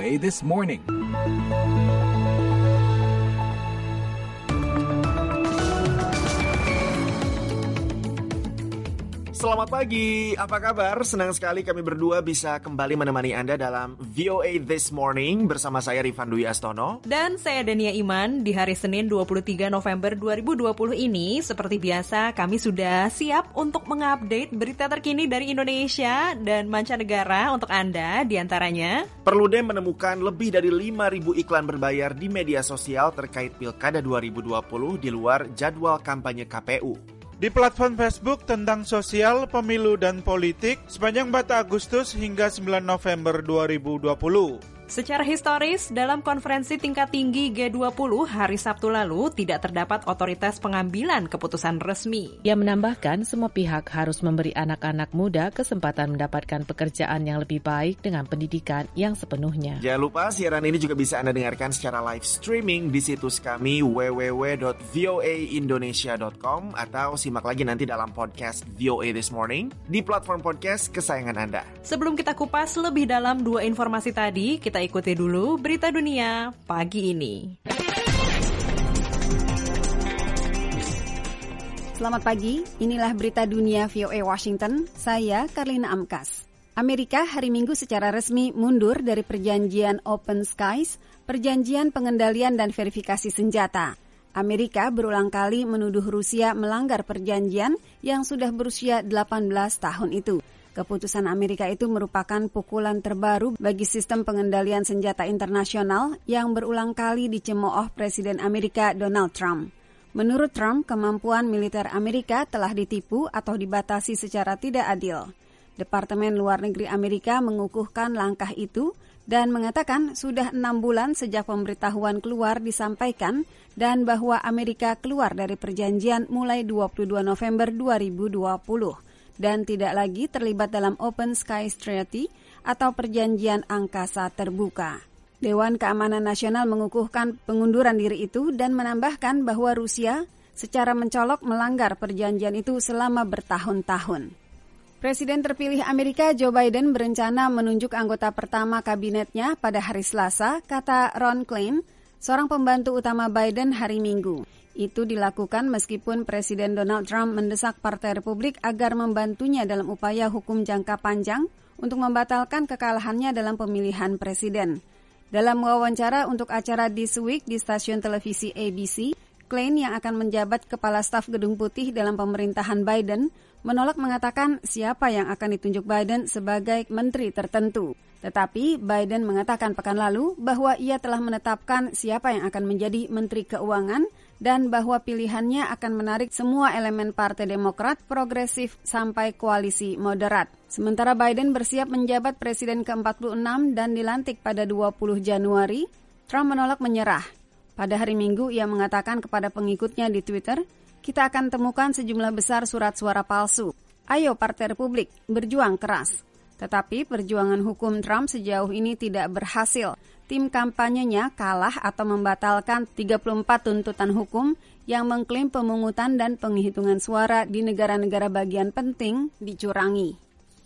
VOA This Morning. Selamat pagi, apa kabar? Senang sekali kami berdua bisa kembali menemani Anda dalam VOA This Morning bersama saya Rifan Dwi Astono. Dan saya Dania Iman. Di hari Senin 23 November 2020 ini, seperti biasa kami sudah siap untuk mengupdate berita terkini dari Indonesia dan mancanegara untuk Anda. Di antaranya, Perludem menemukan lebih dari 5.000 iklan berbayar di media sosial terkait Pilkada 2020 di luar jadwal kampanye KPU. Di platform Facebook tentang sosial, pemilu, dan politik sepanjang 4 Agustus hingga 9 November 2020. secara historis dalam konferensi tingkat tinggi G20 hari Sabtu lalu tidak terdapat otoritas pengambilan keputusan resmi. Ia menambahkan semua pihak harus memberi anak-anak muda kesempatan mendapatkan pekerjaan yang lebih baik dengan pendidikan yang sepenuhnya. Jangan lupa siaran ini juga bisa Anda dengarkan secara live streaming di situs kami www.voaindonesia.com atau simak lagi nanti dalam podcast VOA This Morning di platform podcast kesayangan Anda. Sebelum kita kupas lebih dalam dua informasi tadi, kita ikuti dulu berita dunia pagi ini. Selamat pagi, inilah berita dunia VOA Washington, saya Karlina Amkas. Amerika hari Minggu secara resmi mundur dari perjanjian Open Skies, perjanjian pengendalian dan verifikasi senjata. Amerika berulang kali menuduh Rusia melanggar perjanjian yang sudah berusia 18 tahun itu. Keputusan Amerika itu merupakan pukulan terbaru bagi sistem pengendalian senjata internasional yang berulang kali dicemooh Presiden Amerika Donald Trump. Menurut Trump, kemampuan militer Amerika telah ditipu atau dibatasi secara tidak adil. Departemen Luar Negeri Amerika mengukuhkan langkah itu dan mengatakan sudah 6 bulan sejak pemberitahuan keluar disampaikan dan bahwa Amerika keluar dari perjanjian mulai 22 November 2020. Dan tidak lagi terlibat dalam Open Skies Treaty atau perjanjian angkasa terbuka. Dewan Keamanan Nasional mengukuhkan pengunduran diri itu dan menambahkan bahwa Rusia secara mencolok melanggar perjanjian itu selama bertahun-tahun. Presiden terpilih Amerika Joe Biden berencana menunjuk anggota pertama kabinetnya pada hari Selasa, kata Ron Klain, seorang pembantu utama Biden hari Minggu. Itu dilakukan meskipun Presiden Donald Trump mendesak Partai Republik agar membantunya dalam upaya hukum jangka panjang untuk membatalkan kekalahannya dalam pemilihan presiden. Dalam wawancara untuk acara This Week di stasiun televisi ABC, Klain yang akan menjabat Kepala Staf Gedung Putih dalam pemerintahan Biden menolak mengatakan siapa yang akan ditunjuk Biden sebagai menteri tertentu. Tetapi Biden mengatakan pekan lalu bahwa ia telah menetapkan siapa yang akan menjadi Menteri Keuangan dan bahwa pilihannya akan menarik semua elemen Partai Demokrat, progresif, sampai koalisi moderat. Sementara Biden bersiap menjabat Presiden ke-46 dan dilantik pada 20 Januari, Trump menolak menyerah. Pada hari Minggu, ia mengatakan kepada pengikutnya di Twitter, "Kita akan temukan sejumlah besar surat suara palsu. Ayo Partai Republik, berjuang keras." Tetapi perjuangan hukum Trump sejauh ini tidak berhasil. Tim kampanyenya kalah atau membatalkan 34 tuntutan hukum yang mengklaim pemungutan dan penghitungan suara di negara-negara bagian penting dicurangi.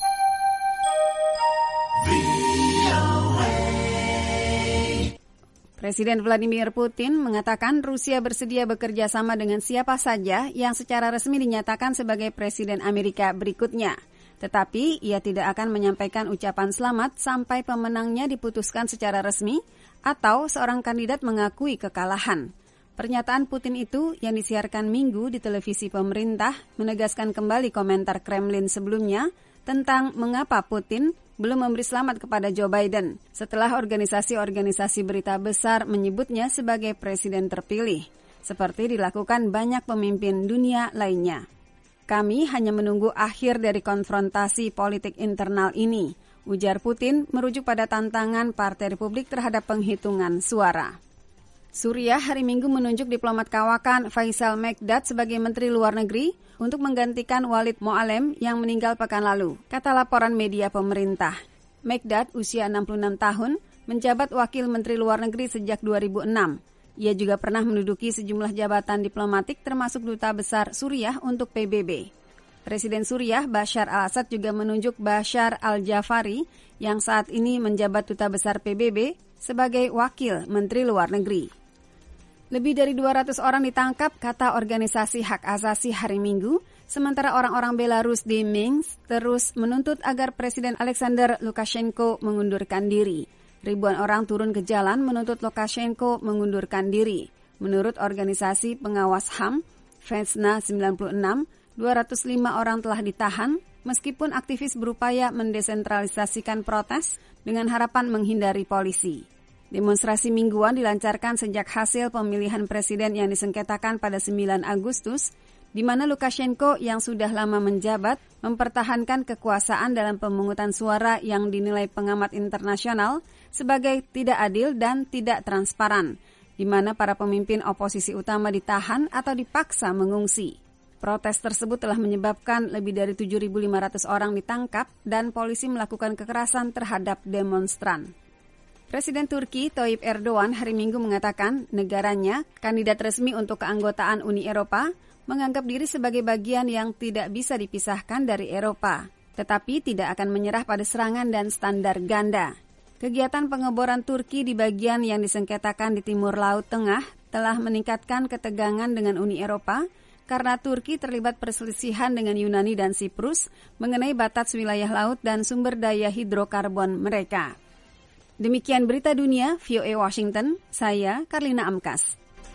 Presiden Vladimir Putin mengatakan Rusia bersedia bekerja sama dengan siapa saja yang secara resmi dinyatakan sebagai Presiden Amerika berikutnya. Tetapi ia tidak akan menyampaikan ucapan selamat sampai pemenangnya diputuskan secara resmi atau seorang kandidat mengakui kekalahan. Pernyataan Putin itu yang disiarkan Minggu di televisi pemerintah menegaskan kembali komentar Kremlin sebelumnya tentang mengapa Putin belum memberi selamat kepada Joe Biden setelah organisasi-organisasi berita besar menyebutnya sebagai presiden terpilih, seperti dilakukan banyak pemimpin dunia lainnya. Kami hanya menunggu akhir dari konfrontasi politik internal ini, ujar Putin merujuk pada tantangan Partai Republik terhadap penghitungan suara. Suriah hari Minggu menunjuk diplomat kawakan Faisal Mekdad sebagai Menteri Luar Negeri untuk menggantikan Walid Moalem yang meninggal pekan lalu, kata laporan media pemerintah. Mekdad, usia 66 tahun, menjabat Wakil Menteri Luar Negeri sejak 2006. Ia juga pernah menduduki sejumlah jabatan diplomatik termasuk Duta Besar Suriah untuk PBB. Presiden Suriah Bashar al-Assad juga menunjuk Bashar al-Jafari yang saat ini menjabat Duta Besar PBB sebagai Wakil Menteri Luar Negeri. Lebih dari 200 orang ditangkap, kata organisasi hak asasi hari Minggu, sementara orang-orang Belarus di Minsk terus menuntut agar Presiden Alexander Lukashenko mengundurkan diri. Ribuan orang turun ke jalan menuntut Lukashenko mengundurkan diri. Menurut organisasi pengawas HAM, Vesna 96, 205 orang telah ditahan, meskipun aktivis berupaya mendesentralisasikan protes dengan harapan menghindari polisi. Demonstrasi mingguan dilancarkan sejak hasil pemilihan presiden yang disengketakan pada 9 Agustus, di mana Lukashenko yang sudah lama menjabat mempertahankan kekuasaan dalam pemungutan suara yang dinilai pengamat internasional sebagai tidak adil dan tidak transparan, di mana para pemimpin oposisi utama ditahan atau dipaksa mengungsi. Protes tersebut telah menyebabkan lebih dari 7.500 orang ditangkap dan polisi melakukan kekerasan terhadap demonstran. Presiden Turki Tayyip Erdogan hari Minggu mengatakan negaranya, kandidat resmi untuk keanggotaan Uni Eropa, menganggap diri sebagai bagian yang tidak bisa dipisahkan dari Eropa, tetapi tidak akan menyerah pada serangan dan standar ganda. Kegiatan pengeboran Turki di bagian yang disengketakan di Timur Laut Tengah telah meningkatkan ketegangan dengan Uni Eropa karena Turki terlibat perselisihan dengan Yunani dan Siprus mengenai batas wilayah laut dan sumber daya hidrokarbon mereka. Demikian berita dunia, VOA Washington, saya Karlina Amkas.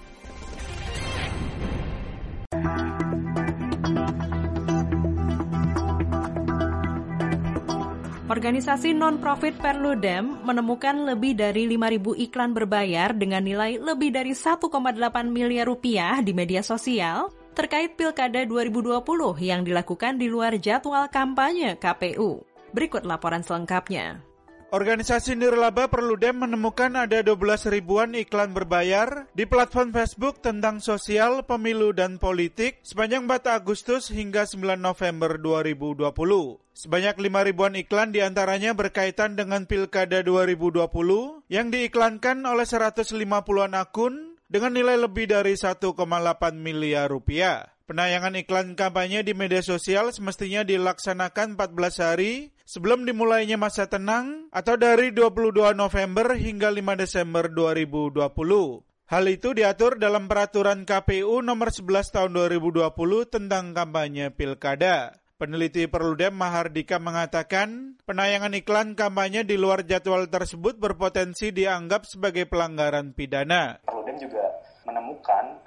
Organisasi non-profit Perludem menemukan lebih dari 5.000 iklan berbayar dengan nilai lebih dari 1,8 miliar rupiah di media sosial terkait Pilkada 2020 yang dilakukan di luar jadwal kampanye KPU. Berikut laporan selengkapnya. Organisasi nirlaba Perludem menemukan ada 12 ribuan iklan berbayar di platform Facebook tentang sosial, pemilu, dan politik sepanjang 4 Agustus hingga 9 November 2020. Sebanyak 5 ribuan iklan diantaranya berkaitan dengan Pilkada 2020 yang diiklankan oleh 150-an akun dengan nilai lebih dari 1,8 miliar rupiah. Penayangan iklan kampanye di media sosial semestinya dilaksanakan 14 hari sebelum dimulainya masa tenang atau dari 22 November hingga 5 Desember 2020. Hal itu diatur dalam peraturan KPU nomor 11 tahun 2020 tentang kampanye pilkada. Peneliti Perludem Mahardika mengatakan, penayangan iklan kampanye di luar jadwal tersebut berpotensi dianggap sebagai pelanggaran pidana. Perludem juga menemukan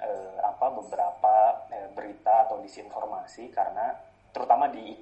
beberapa berita atau disinformasi karena terutama di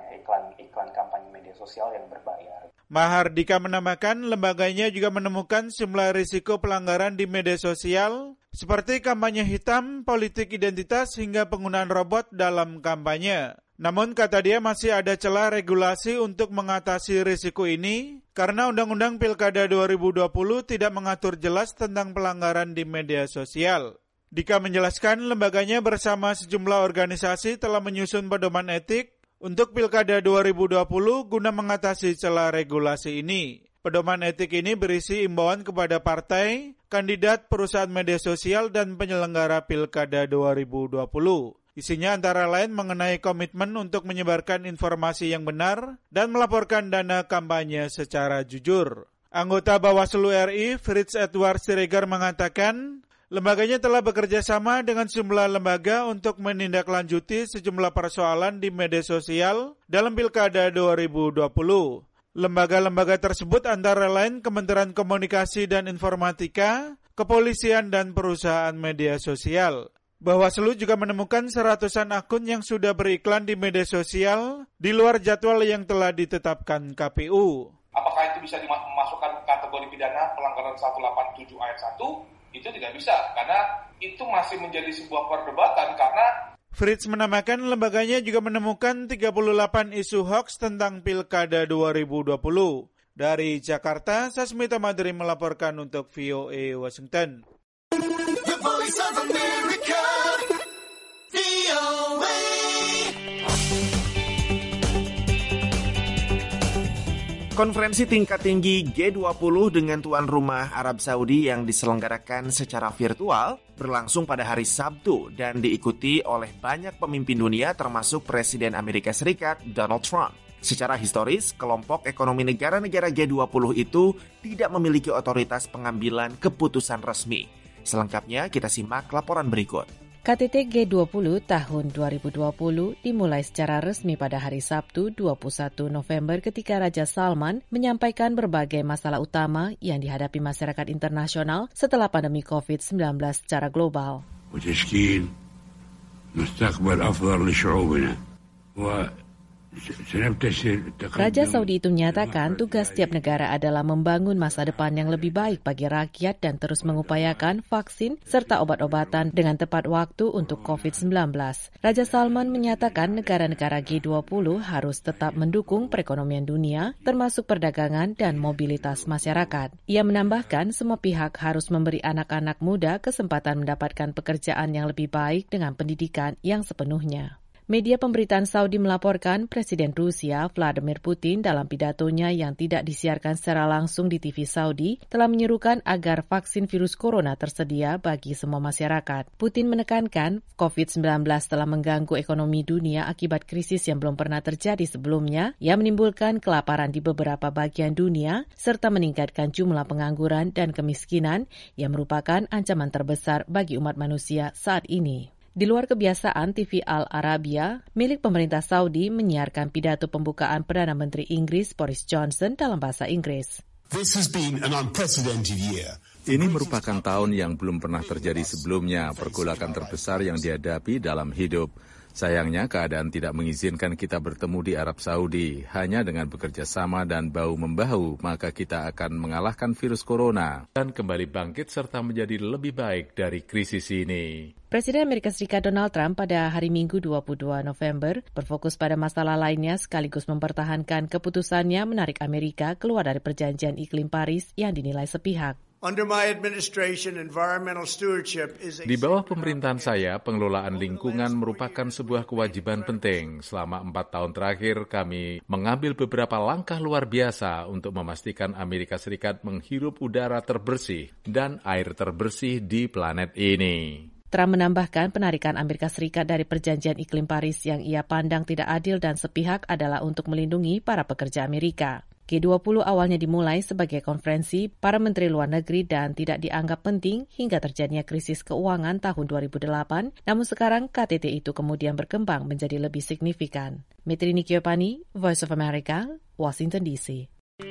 iklan kampanye media sosial yang berbayar. Mahardika menambahkan lembaganya juga menemukan sejumlah risiko pelanggaran di media sosial seperti kampanye hitam, politik identitas hingga penggunaan robot dalam kampanye. Namun kata dia masih ada celah regulasi untuk mengatasi risiko ini karena Undang-Undang Pilkada 2020 tidak mengatur jelas tentang pelanggaran di media sosial. Dika menjelaskan lembaganya bersama sejumlah organisasi telah menyusun pedoman etik untuk Pilkada 2020 guna mengatasi celah regulasi ini. Pedoman etik ini berisi imbauan kepada partai, kandidat, perusahaan media sosial, dan penyelenggara Pilkada 2020. Isinya antara lain mengenai komitmen untuk menyebarkan informasi yang benar dan melaporkan dana kampanye secara jujur. Anggota Bawaslu RI, Fritz Edward Siregar mengatakan, lembaganya telah bekerja sama dengan sejumlah lembaga untuk menindaklanjuti sejumlah persoalan di media sosial dalam Pilkada 2020. Lembaga-lembaga tersebut antara lain Kementerian Komunikasi dan Informatika, Kepolisian, dan perusahaan media sosial. Bawaslu juga menemukan seratusan akun yang sudah beriklan di media sosial di luar jadwal yang telah ditetapkan KPU. Apakah itu bisa dimasukkan kategori pidana pelanggaran 187 ayat 1? Itu tidak bisa, karena itu masih menjadi sebuah perdebatan karena Fritz menambahkan lembaganya juga menemukan 38 isu hoaks tentang Pilkada 2020. Dari Jakarta, Sasmita Madri melaporkan untuk VOA Washington. The Voice of America, VOA. Konferensi tingkat tinggi G20 dengan tuan rumah Arab Saudi yang diselenggarakan secara virtual berlangsung pada hari Sabtu dan diikuti oleh banyak pemimpin dunia termasuk Presiden Amerika Serikat Donald Trump. Secara historis, kelompok ekonomi negara-negara G20 itu tidak memiliki otoritas pengambilan keputusan resmi. Selengkapnya kita simak laporan berikut. KTT G20 tahun 2020 dimulai secara resmi pada hari Sabtu 21 November ketika Raja Salman menyampaikan berbagai masalah utama yang dihadapi masyarakat internasional setelah pandemi COVID-19 secara global. وتشكيل مستقبل أفضل لشعوبنا. Raja Saudi itu menyatakan tugas setiap negara adalah membangun masa depan yang lebih baik bagi rakyat dan terus mengupayakan vaksin serta obat-obatan dengan tepat waktu untuk COVID-19. Raja Salman menyatakan negara-negara G20 harus tetap mendukung perekonomian dunia, termasuk perdagangan dan mobilitas masyarakat. Ia menambahkan semua pihak harus memberi anak-anak muda kesempatan mendapatkan pekerjaan yang lebih baik dengan pendidikan yang sepenuhnya. Media pemberitaan Saudi melaporkan Presiden Rusia Vladimir Putin dalam pidatonya yang tidak disiarkan secara langsung di TV Saudi telah menyerukan agar vaksin virus corona tersedia bagi semua masyarakat. Putin menekankan COVID-19 telah mengganggu ekonomi dunia akibat krisis yang belum pernah terjadi sebelumnya yang menimbulkan kelaparan di beberapa bagian dunia serta meningkatkan jumlah pengangguran dan kemiskinan yang merupakan ancaman terbesar bagi umat manusia saat ini. Di luar kebiasaan, TV Al Arabiya, milik pemerintah Saudi, menyiarkan pidato pembukaan Perdana Menteri Inggris Boris Johnson dalam bahasa Inggris. Ini merupakan tahun yang belum pernah terjadi sebelumnya, pergolakan terbesar yang dihadapi dalam hidup. Sayangnya keadaan tidak mengizinkan kita bertemu di Arab Saudi. Hanya dengan bekerja sama dan bahu-membahu, maka kita akan mengalahkan virus corona dan kembali bangkit serta menjadi lebih baik dari krisis ini. Presiden Amerika Serikat Donald Trump pada hari Minggu 22 November berfokus pada masalah lainnya sekaligus mempertahankan keputusannya menarik Amerika keluar dari perjanjian iklim Paris yang dinilai sepihak. Di bawah pemerintahan saya, pengelolaan lingkungan merupakan sebuah kewajiban penting. Selama 4 tahun terakhir, kami mengambil beberapa langkah luar biasa untuk memastikan Amerika Serikat menghirup udara terbersih dan air terbersih di planet ini. Trump menambahkan penarikan Amerika Serikat dari perjanjian iklim Paris yang ia pandang tidak adil dan sepihak adalah untuk melindungi para pekerja Amerika. G20 awalnya dimulai sebagai konferensi para menteri luar negeri dan tidak dianggap penting hingga terjadinya krisis keuangan tahun 2008, namun sekarang KTT itu kemudian berkembang menjadi lebih signifikan. Metrini Kiopani, Voice of America, Washington DC.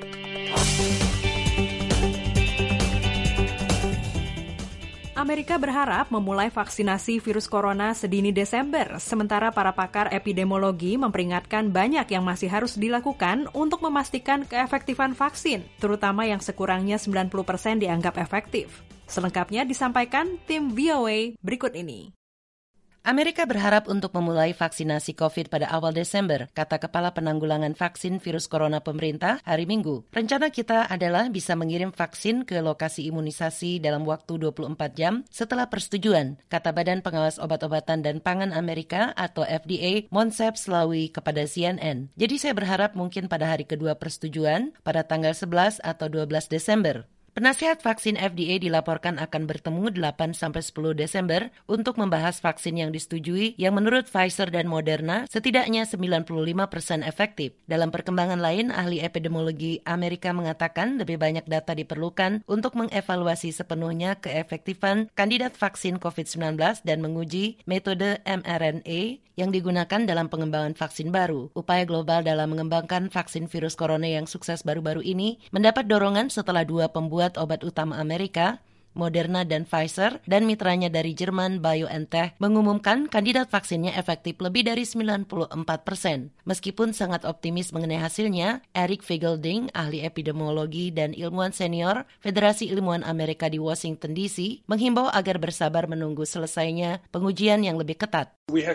Amerika berharap memulai vaksinasi virus corona sedini Desember, sementara para pakar epidemiologi memperingatkan banyak yang masih harus dilakukan untuk memastikan keefektifan vaksin, terutama yang sekurangnya 90% dianggap efektif. Selengkapnya disampaikan tim VOA berikut ini. Amerika berharap untuk memulai vaksinasi COVID pada awal Desember, kata Kepala Penanggulangan Vaksin Virus Corona pemerintah hari Minggu. Rencana kita adalah bisa mengirim vaksin ke lokasi imunisasi dalam waktu 24 jam setelah persetujuan, kata Badan Pengawas Obat-obatan dan Pangan Amerika atau FDA, Monsef Slawi kepada CNN. Jadi saya berharap mungkin pada hari kedua persetujuan, pada tanggal 11 atau 12 Desember. Penasihat vaksin FDA dilaporkan akan bertemu 8-10 Desember untuk membahas vaksin yang disetujui yang menurut Pfizer dan Moderna setidaknya 95% efektif. Dalam perkembangan lain, ahli epidemiologi Amerika mengatakan lebih banyak data diperlukan untuk mengevaluasi sepenuhnya keefektifan kandidat vaksin COVID-19 dan menguji metode mRNA yang digunakan dalam pengembangan vaksin baru. Upaya global dalam mengembangkan vaksin virus corona yang sukses baru-baru ini mendapat dorongan setelah dua pembuat obat utama Amerika, Moderna dan Pfizer, dan mitranya dari Jerman BioNTech mengumumkan kandidat vaksinnya efektif lebih dari 94%. Meskipun sangat optimis mengenai hasilnya, Eric Fiegelding, ahli epidemiologi dan ilmuwan senior Federasi Ilmuwan Amerika di Washington DC, menghimbau agar bersabar menunggu selesainya pengujian yang lebih ketat.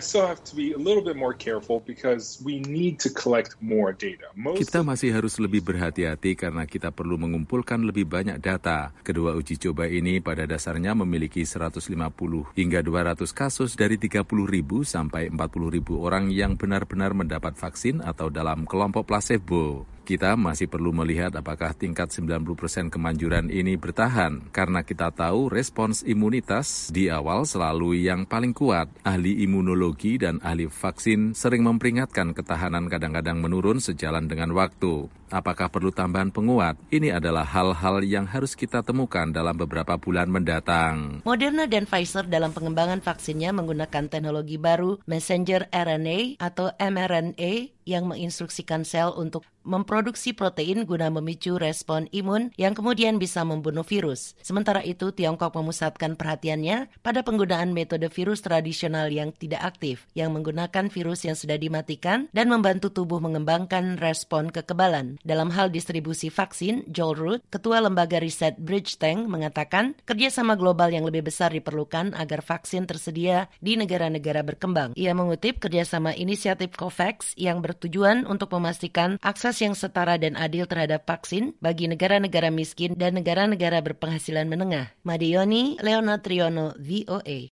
Kita masih harus lebih berhati-hati karena kita perlu mengumpulkan lebih banyak data. Kedua uji coba ini pada dasarnya memiliki 150 hingga 200 kasus dari 30.000 sampai 40.000 orang yang benar-benar mendapat vaksin atau dalam kelompok placebo. kita masih perlu melihat apakah tingkat 90% kemanjuran ini bertahan, karena kita tahu respons imunitas di awal selalu yang paling kuat. Ahli imunologi dan ahli vaksin sering memperingatkan ketahanan kadang-kadang menurun sejalan dengan waktu. Apakah perlu tambahan penguat? Ini adalah hal-hal yang harus kita temukan dalam beberapa bulan mendatang. Moderna dan Pfizer dalam pengembangan vaksinnya menggunakan teknologi baru messenger RNA atau mRNA yang menginstruksikan sel untuk memproduksi protein guna memicu respon imun yang kemudian bisa membunuh virus. Sementara itu, Tiongkok memusatkan perhatiannya pada penggunaan metode virus tradisional yang tidak aktif, yang menggunakan virus yang sudah dimatikan dan membantu tubuh mengembangkan respon kekebalan. Dalam hal distribusi vaksin, Joel Root, ketua lembaga riset Bridgestone, mengatakan kerjasama global yang lebih besar diperlukan agar vaksin tersedia di negara-negara berkembang. Ia mengutip kerjasama inisiatif COVAX yang bertujuan untuk memastikan akses yang setara dan adil terhadap vaksin bagi negara-negara miskin dan negara-negara berpenghasilan menengah. Madioni, Leonard Triono, VOA.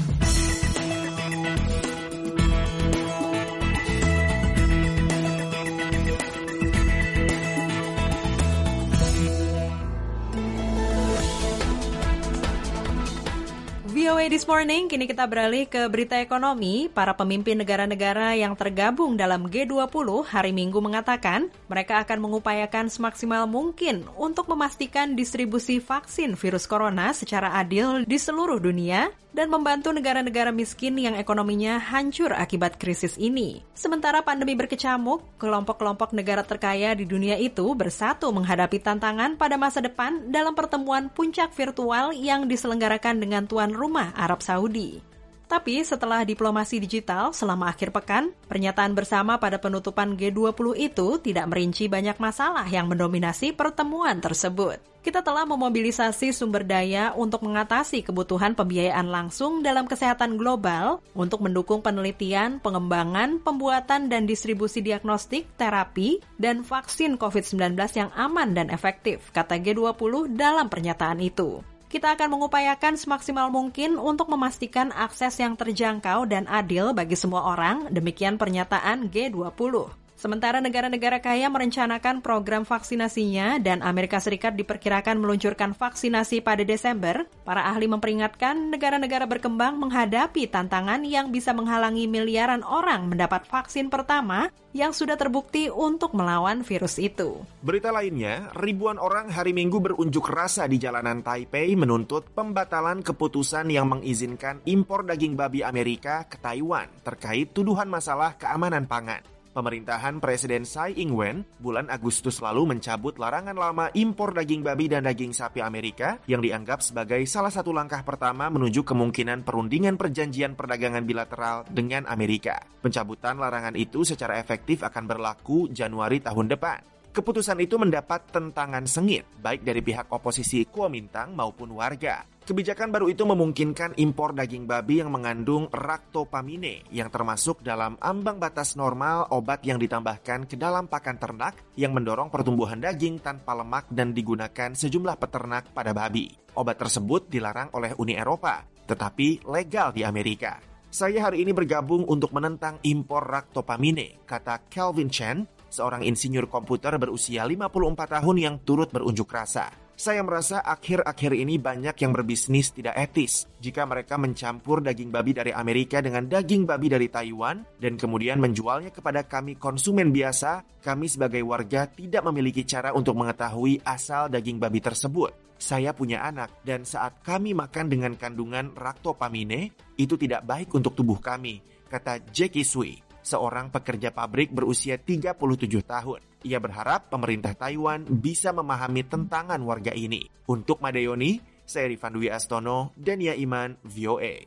VOA This Morning, kini kita beralih ke berita ekonomi. Para pemimpin negara-negara yang tergabung dalam G20 hari Minggu mengatakan mereka akan mengupayakan semaksimal mungkin untuk memastikan distribusi vaksin virus corona secara adil di seluruh dunia dan membantu negara-negara miskin yang ekonominya hancur akibat krisis ini. Sementara pandemi berkecamuk, kelompok-kelompok negara terkaya di dunia itu bersatu menghadapi tantangan pada masa depan dalam pertemuan puncak virtual yang diselenggarakan dengan tuan rumah Arab Saudi. Tapi setelah diplomasi digital selama akhir pekan, pernyataan bersama pada penutupan G20 itu tidak merinci banyak masalah yang mendominasi pertemuan tersebut. Kita telah memobilisasi sumber daya untuk mengatasi kebutuhan pembiayaan langsung dalam kesehatan global untuk mendukung penelitian, pengembangan, pembuatan dan distribusi diagnostik, terapi, dan vaksin COVID-19 yang aman dan efektif, kata G20 dalam pernyataan itu. Kita akan mengupayakan semaksimal mungkin untuk memastikan akses yang terjangkau dan adil bagi semua orang, demikian pernyataan G20. Sementara negara-negara kaya merencanakan program vaksinasinya dan Amerika Serikat diperkirakan meluncurkan vaksinasi pada Desember, para ahli memperingatkan negara-negara berkembang menghadapi tantangan yang bisa menghalangi miliaran orang mendapat vaksin pertama yang sudah terbukti untuk melawan virus itu. Berita lainnya, ribuan orang hari Minggu berunjuk rasa di jalanan Taipei menuntut pembatalan keputusan yang mengizinkan impor daging babi Amerika ke Taiwan terkait tuduhan masalah keamanan pangan. Pemerintahan Presiden Tsai Ing-wen bulan Agustus lalu mencabut larangan lama impor daging babi dan daging sapi Amerika yang dianggap sebagai salah satu langkah pertama menuju kemungkinan perundingan perjanjian perdagangan bilateral dengan Amerika. Pencabutan larangan itu secara efektif akan berlaku Januari tahun depan. Keputusan itu mendapat tentangan sengit, baik dari pihak oposisi Kuomintang maupun warga. Kebijakan baru itu memungkinkan impor daging babi yang mengandung ractopamine, yang termasuk dalam ambang batas normal obat yang ditambahkan ke dalam pakan ternak yang mendorong pertumbuhan daging tanpa lemak dan digunakan sejumlah peternak pada babi. Obat tersebut dilarang oleh Uni Eropa, tetapi legal di Amerika. Saya hari ini bergabung untuk menentang impor ractopamine, kata Calvin Chen, seorang insinyur komputer berusia 54 tahun yang turut berunjuk rasa. Saya merasa akhir-akhir ini banyak yang berbisnis tidak etis jika mereka mencampur daging babi dari Amerika dengan daging babi dari Taiwan dan kemudian menjualnya kepada kami konsumen biasa. Kami sebagai warga tidak memiliki cara untuk mengetahui asal daging babi tersebut. Saya punya anak dan saat kami makan dengan kandungan ractopamine, itu tidak baik untuk tubuh kami, kata Jackie Sui, seorang pekerja pabrik berusia 37 tahun. Ia berharap pemerintah Taiwan bisa memahami tentangan warga ini. Untuk Madioni, saya Rifan Dwi Astono, Dania Iman, VOA.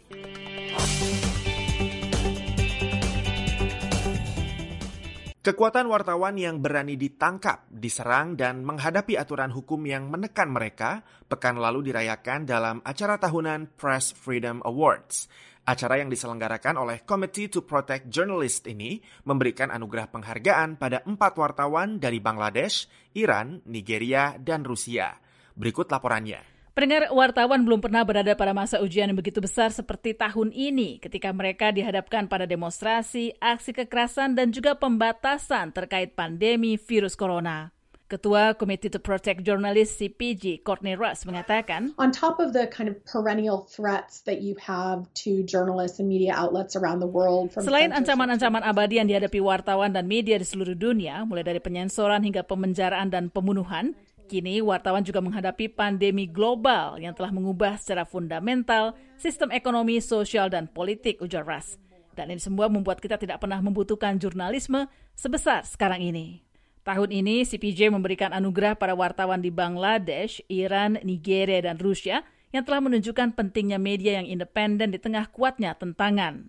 Kekuatan wartawan yang berani ditangkap, diserang, dan menghadapi aturan hukum yang menekan mereka, pekan lalu dirayakan dalam acara tahunan Press Freedom Awards. Acara yang diselenggarakan oleh Committee to Protect Journalists ini memberikan anugerah penghargaan pada 4 wartawan dari Bangladesh, Iran, Nigeria, dan Rusia. Berikut laporannya. Pendengar, wartawan belum pernah berada pada masa ujian yang begitu besar seperti tahun ini ketika mereka dihadapkan pada demonstrasi, aksi kekerasan dan juga pembatasan terkait pandemi virus corona. Ketua Committee to Protect Journalists CPJ, Courtney Russ, mengatakan, on top of the kind of perennial threats that you have to journalists and media outlets around the world, selain ancaman-ancaman abadi yang dihadapi wartawan dan media di seluruh dunia, mulai dari penyensoran hingga pemenjaraan dan pembunuhan, kini wartawan juga menghadapi pandemi global yang telah mengubah secara fundamental sistem ekonomi, sosial, dan politik, ujar Russ. Dan ini semua membuat kita tidak pernah membutuhkan jurnalisme sebesar sekarang ini. Tahun ini, CPJ memberikan anugerah para wartawan di Bangladesh, Iran, Nigeria, dan Rusia yang telah menunjukkan pentingnya media yang independen di tengah kuatnya tentangan.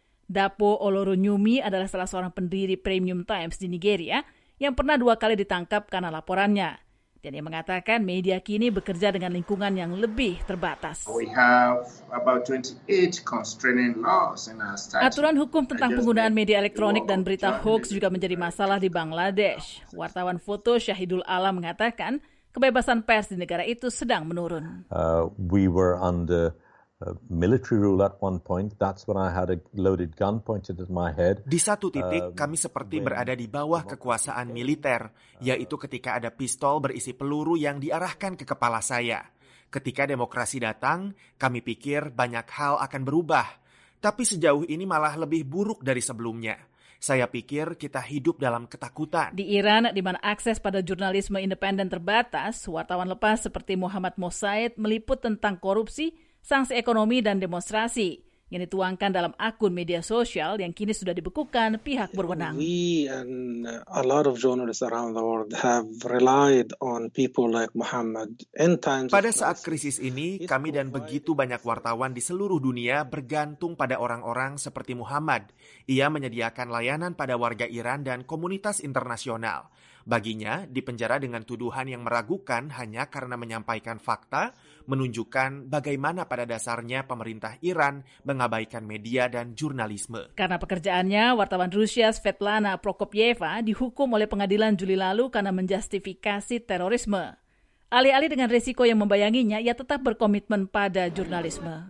Dapo Olorunyomi adalah salah seorang pendiri Premium Times di Nigeria yang pernah 2 kali ditangkap karena laporannya. Dan ia mengatakan media kini bekerja dengan lingkungan yang lebih terbatas. We have about 28 constraining laws in our statute. Aturan hukum tentang penggunaan media elektronik dan berita hoax juga menjadi masalah di Bangladesh. Wartawan foto Syahidul Alam mengatakan kebebasan pers di negara itu sedang menurun. We were under military rule at one point. That's when I had a loaded gun pointed at my head. Di satu titik, kami seperti berada di bawah kekuasaan militer, yaitu ketika ada pistol berisi peluru yang diarahkan ke kepala saya. Ketika demokrasi datang, kami pikir banyak hal akan berubah. Tapi sejauh ini malah lebih buruk dari sebelumnya. Saya pikir kita hidup dalam ketakutan. Di Iran, di mana akses pada jurnalisme independen terbatas, wartawan lepas seperti Muhammad Mosaid meliput tentang korupsi, sanksi ekonomi dan demonstrasi yang dituangkan dalam akun media sosial yang kini sudah dibekukan pihak berwenang. We and a lot of journalists around the world have relied on people like Muhammad in times. Pada saat krisis ini, kami dan begitu banyak wartawan di seluruh dunia bergantung pada orang-orang seperti Muhammad. Ia menyediakan layanan pada warga Iran dan komunitas internasional. Baginya, dipenjara dengan tuduhan yang meragukan hanya karena menyampaikan fakta, menunjukkan bagaimana pada dasarnya pemerintah Iran mengabaikan media dan jurnalisme. Karena pekerjaannya, wartawan Rusia Svetlana Prokopieva dihukum oleh pengadilan Juli lalu karena menjustifikasi terorisme. Alih-alih dengan risiko yang membayanginya, ia tetap berkomitmen pada jurnalisme.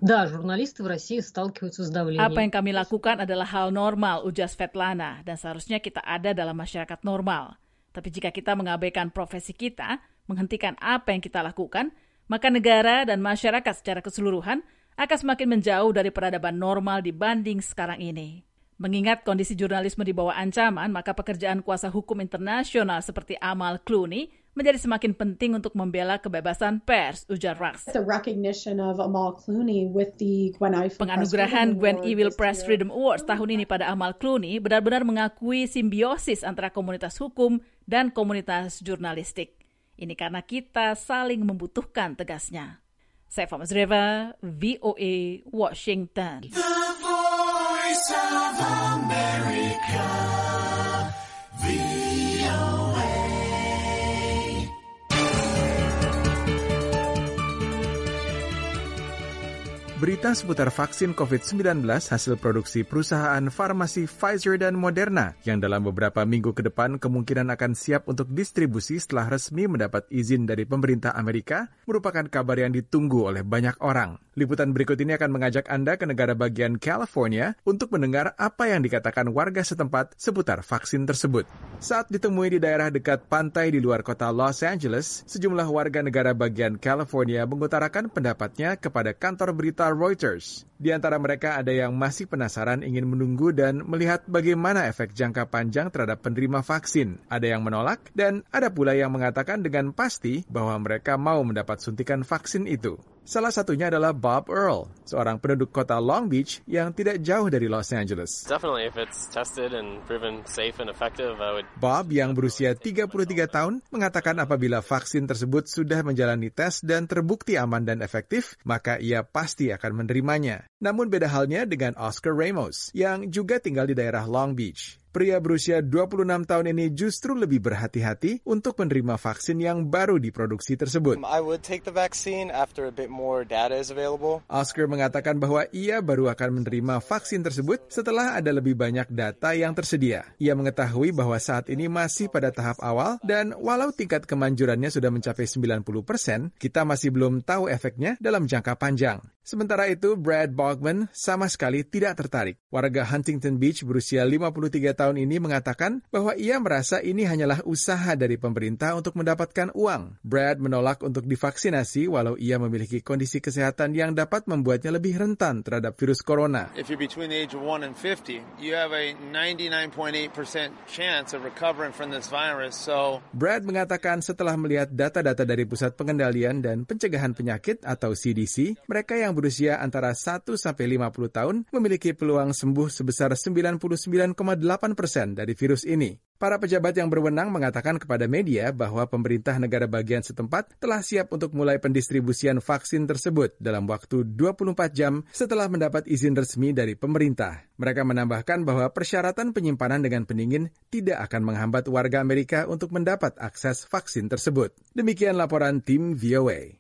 Apa yang kami lakukan adalah hal normal, ujar Svetlana, dan seharusnya kita ada dalam masyarakat normal. Tapi jika kita mengabaikan profesi kita, menghentikan apa yang kita lakukan, maka negara dan masyarakat secara keseluruhan akan semakin menjauh dari peradaban normal dibanding sekarang ini. Mengingat kondisi jurnalisme di bawah ancaman, maka pekerjaan kuasa hukum internasional seperti Amal Clooney menjadi semakin penting untuk membela kebebasan pers, ujar Russ. Penganugerahan Gwen Ewell Press Freedom Awards tahun ini pada Amal Clooney benar-benar mengakui simbiosis antara komunitas hukum dan komunitas jurnalistik. Ini karena kita saling membutuhkan, tegasnya. Saifa Mazreva, VOA, Washington. The Voice of America, VOA. Berita seputar vaksin COVID-19 hasil produksi perusahaan farmasi Pfizer dan Moderna yang dalam beberapa minggu ke depan kemungkinan akan siap untuk distribusi setelah resmi mendapat izin dari pemerintah Amerika merupakan kabar yang ditunggu oleh banyak orang. Liputan berikut ini akan mengajak Anda ke negara bagian California untuk mendengar apa yang dikatakan warga setempat seputar vaksin tersebut. Saat ditemui di daerah dekat pantai di luar kota Los Angeles, sejumlah warga negara bagian California mengutarakan pendapatnya kepada kantor berita Reuters. Di antara mereka ada yang masih penasaran ingin menunggu dan melihat bagaimana efek jangka panjang terhadap penerima vaksin. Ada yang menolak dan ada pula yang mengatakan dengan pasti bahwa mereka mau mendapat suntikan vaksin itu. Salah satunya adalah Bob Earl, seorang penduduk kota Long Beach yang tidak jauh dari Los Angeles. Definitely, if it's tested and proven safe and effective, I would... Bob yang berusia 33 tahun mengatakan apabila vaksin tersebut sudah menjalani tes dan terbukti aman dan efektif, maka ia pasti akan menerimanya. Namun beda halnya dengan Oscar Ramos, yang juga tinggal di daerah Long Beach. pria berusia 26 tahun ini justru lebih berhati-hati untuk menerima vaksin yang baru diproduksi tersebut. I would take the vaccine after a bit more data is available. Oscar mengatakan bahwa ia baru akan menerima vaksin tersebut setelah ada lebih banyak data yang tersedia. Ia mengetahui bahwa saat ini masih pada tahap awal dan walau tingkat kemanjurannya sudah mencapai 90%, kita masih belum tahu efeknya dalam jangka panjang. Sementara itu, Brad Bogman sama sekali tidak tertarik. Warga Huntington Beach berusia 53 tahun ini mengatakan bahwa ia merasa ini hanyalah usaha dari pemerintah untuk mendapatkan uang. Brad menolak untuk divaksinasi walau ia memiliki kondisi kesehatan yang dapat membuatnya lebih rentan terhadap virus corona. If you're between the age of 1 and 50, you have a 99.8% chance of recovering from this virus. So Brad mengatakan setelah melihat data-data dari Pusat Pengendalian dan Pencegahan Penyakit atau CDC, mereka yang berusia antara 1 sampai 50 tahun memiliki peluang sembuh sebesar 99,8% dari virus ini. Para pejabat yang berwenang mengatakan kepada media bahwa pemerintah negara bagian setempat telah siap untuk mulai pendistribusian vaksin tersebut dalam waktu 24 jam setelah mendapat izin resmi dari pemerintah. Mereka menambahkan bahwa persyaratan penyimpanan dengan pendingin tidak akan menghambat warga Amerika untuk mendapat akses vaksin tersebut. Demikian laporan tim VOA.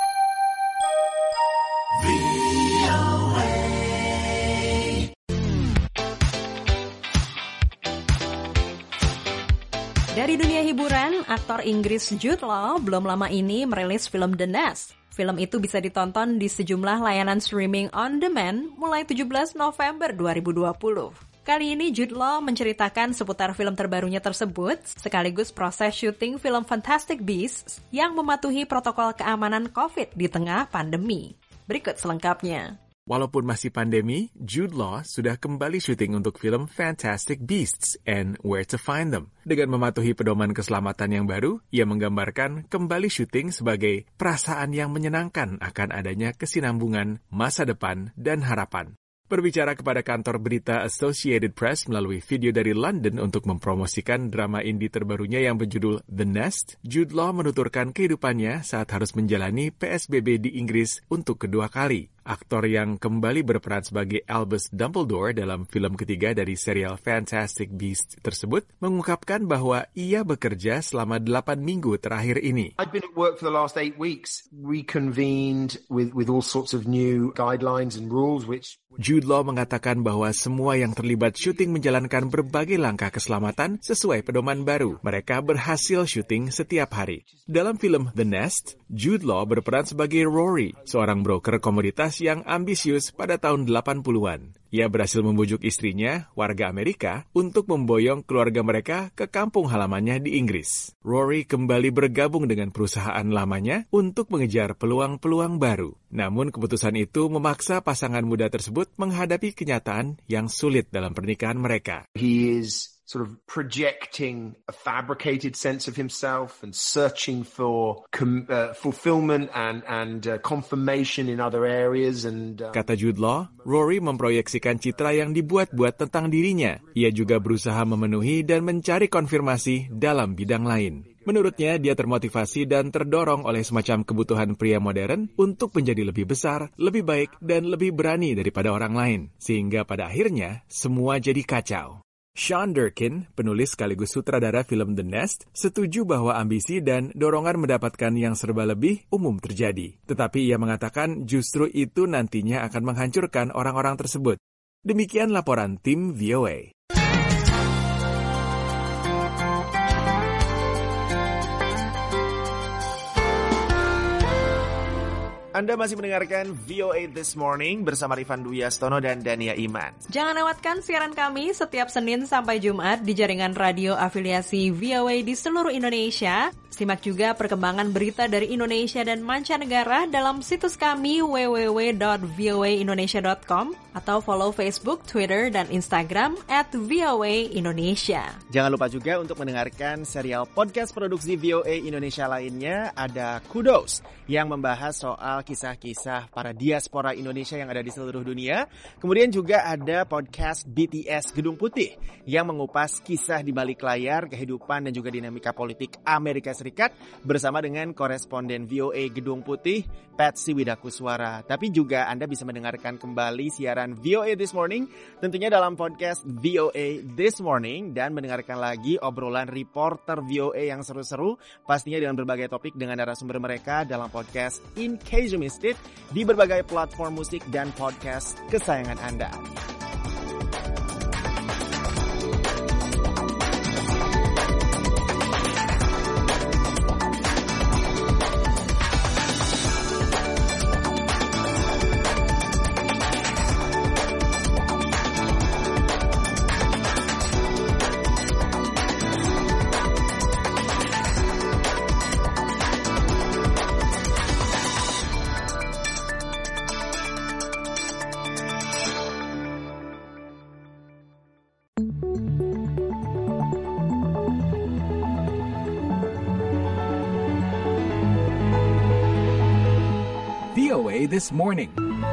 Dari dunia hiburan, aktor Inggris Jude Law belum lama ini merilis film The Nest. Film itu bisa ditonton di sejumlah layanan streaming on demand mulai 17 November 2020. Kali ini Jude Law menceritakan seputar film terbarunya tersebut, sekaligus proses syuting film Fantastic Beasts yang mematuhi protokol keamanan COVID di tengah pandemi. Berikut selengkapnya. Walaupun masih pandemi, Jude Law sudah kembali syuting untuk film Fantastic Beasts and Where to Find Them. Dengan mematuhi pedoman keselamatan yang baru, ia menggambarkan kembali syuting sebagai perasaan yang menyenangkan akan adanya kesinambungan, masa depan, dan harapan. Berbicara kepada kantor berita Associated Press melalui video dari London untuk mempromosikan drama indie terbarunya yang berjudul The Nest, Jude Law menuturkan kehidupannya saat harus menjalani PSBB di Inggris untuk kedua kali. Aktor yang kembali berperan sebagai Albus Dumbledore dalam film ketiga dari serial Fantastic Beasts tersebut mengungkapkan bahwa ia bekerja selama 8 minggu terakhir ini. I've been at work for the last 8 weeks, reconvened with all sorts of new guidelines and rules which Jude Law mengatakan bahwa semua yang terlibat syuting menjalankan berbagai langkah keselamatan sesuai pedoman baru. Mereka berhasil syuting setiap hari. Dalam film The Nest, Jude Law berperan sebagai Rory, seorang broker komoditas yang ambisius pada tahun 80-an. Ia berhasil membujuk istrinya, warga Amerika, untuk memboyong keluarga mereka ke kampung halamannya di Inggris. Rory kembali bergabung dengan perusahaan lamanya untuk mengejar peluang-peluang baru. Namun keputusan itu memaksa pasangan muda tersebut menghadapi kenyataan yang sulit dalam pernikahan mereka. he is sort of projecting a fabricated sense of himself and searching for fulfillment and confirmation in other areas. Kata Jude Law, Rory memproyeksikan citra yang dibuat-buat tentang dirinya. Ia juga berusaha memenuhi dan mencari konfirmasi dalam bidang lain. Menurutnya, dia termotivasi dan terdorong oleh semacam kebutuhan pria modern untuk menjadi lebih besar, lebih baik, dan lebih berani daripada orang lain. Sehingga pada akhirnya, semua jadi kacau. Sean Durkin, penulis sekaligus sutradara film The Nest, setuju bahwa ambisi dan dorongan mendapatkan yang serba lebih umum terjadi. Tetapi ia mengatakan justru itu nantinya akan menghancurkan orang-orang tersebut. Demikian laporan tim VOA. Anda masih mendengarkan VOA This Morning bersama Rifan Dwi Astono dan Dania Iman. Jangan lewatkan siaran kami setiap Senin sampai Jumat di jaringan radio afiliasi VOA di seluruh Indonesia. Simak juga perkembangan berita dari Indonesia dan mancanegara dalam situs kami www.voaindonesia.com atau follow Facebook, Twitter, dan Instagram @voaindonesia. Jangan lupa juga untuk mendengarkan serial podcast produksi VOA Indonesia lainnya, ada Kudos, yang membahas soal kisah-kisah para diaspora Indonesia yang ada di seluruh dunia. Kemudian juga ada podcast BTS Gedung Putih yang mengupas kisah di balik layar, kehidupan dan juga dinamika politik Amerika Serikat bersama dengan koresponden VOA Gedung Putih, Patsy Widakuswara. Tapi juga Anda bisa mendengarkan kembali siaran VOA This Morning tentunya dalam podcast VOA This Morning dan mendengarkan lagi obrolan reporter VOA yang seru-seru pastinya dengan berbagai topik dengan narasumber mereka dalam podcast In Case You Missed It di berbagai platform musik dan podcast kesayangan Anda. VOA This Morning.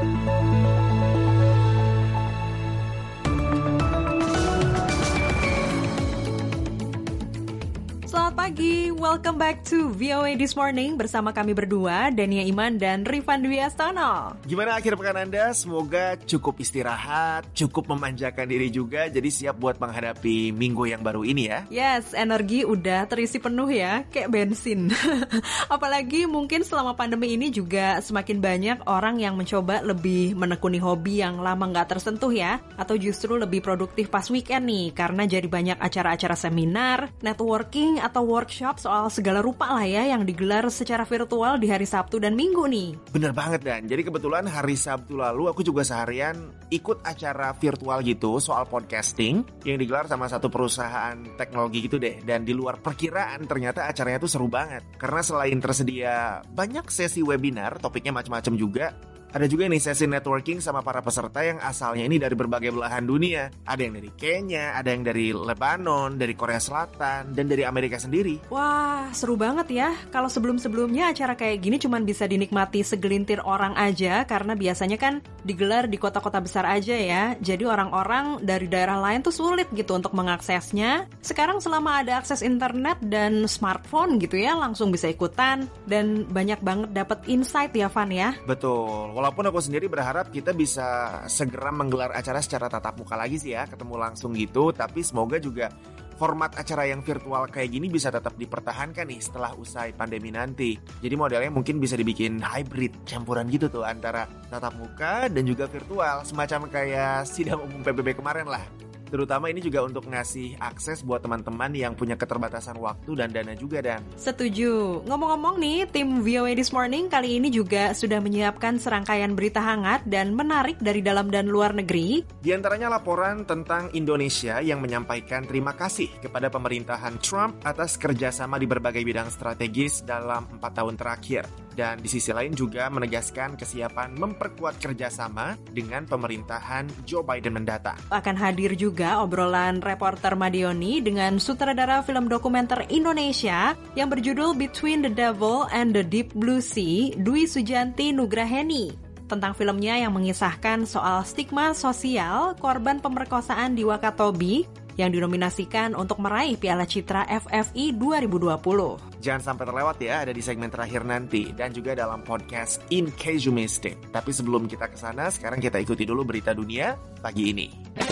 Selamat pagi, welcome back to VOA This Morning bersama kami berdua, Dania Iman dan Rifan Dwi Astono. Gimana akhir pekan Anda? Semoga cukup istirahat, cukup memanjakan diri juga, jadi siap buat menghadapi minggu yang baru ini ya. Yes, energi udah terisi penuh ya, kayak bensin. Apalagi mungkin selama pandemi ini juga semakin banyak orang yang mencoba lebih menekuni hobi yang lama nggak tersentuh ya, atau justru lebih produktif pas weekend nih, karena jadi banyak acara-acara seminar, networking, atau workshop soal segala rupa lah ya yang digelar secara virtual di hari Sabtu dan Minggu nih. Bener banget Dan, jadi kebetulan hari Sabtu lalu aku juga seharian ikut acara virtual gitu soal podcasting yang digelar sama satu perusahaan teknologi gitu deh. Dan di luar perkiraan ternyata acaranya tuh seru banget. Karena selain tersedia banyak sesi webinar, topiknya macam-macam juga, ada juga nih sesi networking sama para peserta yang asalnya ini dari berbagai belahan dunia. Ada yang dari Kenya, ada yang dari Lebanon, dari Korea Selatan, dan dari Amerika sendiri. Wah, seru banget ya. Kalau sebelum-sebelumnya acara kayak gini cuma bisa dinikmati segelintir orang aja, karena biasanya kan digelar di kota-kota besar aja ya. Jadi orang-orang dari daerah lain tuh sulit gitu untuk mengaksesnya. Sekarang selama ada akses internet dan smartphone gitu ya, langsung bisa ikutan. Dan banyak banget dapat insight ya, Van ya. Betul. Walaupun aku sendiri berharap kita bisa segera menggelar acara secara tatap muka lagi sih ya, ketemu langsung gitu. Tapi semoga juga format acara yang virtual kayak gini bisa tetap dipertahankan nih setelah usai pandemi nanti. Jadi modelnya mungkin bisa dibikin hybrid, campuran gitu tuh antara tatap muka dan juga virtual. Semacam kayak sidang umum PBB kemarin lah. Terutama ini juga untuk ngasih akses buat teman-teman yang punya keterbatasan waktu dan dana juga, Dan. Setuju. Ngomong-ngomong nih, tim VOA This Morning kali ini juga sudah menyiapkan serangkaian berita hangat dan menarik dari dalam dan luar negeri. Di antaranya laporan tentang Indonesia yang menyampaikan terima kasih kepada pemerintahan Trump atas kerjasama di berbagai bidang strategis dalam 4 tahun terakhir. Dan di sisi lain juga menegaskan kesiapan memperkuat kerjasama dengan pemerintahan Joe Biden mendatang. Akan hadir juga obrolan reporter Madioni dengan sutradara film dokumenter Indonesia yang berjudul Between the Devil and the Deep Blue Sea, Dwi Sujanti Nugraheni. Tentang filmnya yang mengisahkan soal stigma sosial korban pemerkosaan di Wakatobi yang dinominasikan untuk meraih Piala Citra FFI 2020. Jangan sampai terlewat ya, ada di segmen terakhir nanti dan juga dalam podcast In Case You Missed It. Tapi sebelum kita ke sana, sekarang kita ikuti dulu berita dunia pagi ini.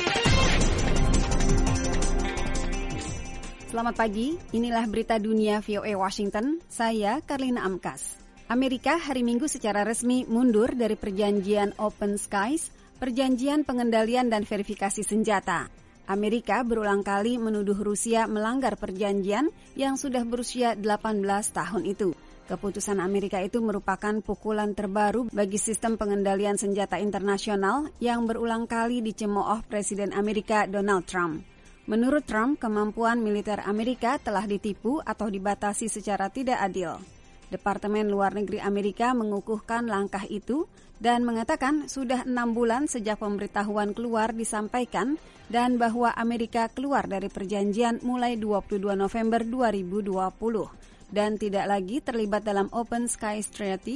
Selamat pagi, inilah berita dunia VOA Washington. Saya Karlina Amkas. Amerika hari Minggu secara resmi mundur dari perjanjian Open Skies, perjanjian pengendalian dan verifikasi senjata. Amerika berulang kali menuduh Rusia melanggar perjanjian yang sudah berusia 18 tahun itu. Keputusan Amerika itu merupakan pukulan terbaru bagi sistem pengendalian senjata internasional yang berulang kali dicemooh Presiden Amerika Donald Trump. Menurut Trump, kemampuan militer Amerika telah ditipu atau dibatasi secara tidak adil. Departemen Luar Negeri Amerika mengukuhkan langkah itu dan mengatakan sudah 6 bulan sejak pemberitahuan keluar disampaikan dan bahwa Amerika keluar dari perjanjian mulai 22 November 2020 dan tidak lagi terlibat dalam Open Skies Treaty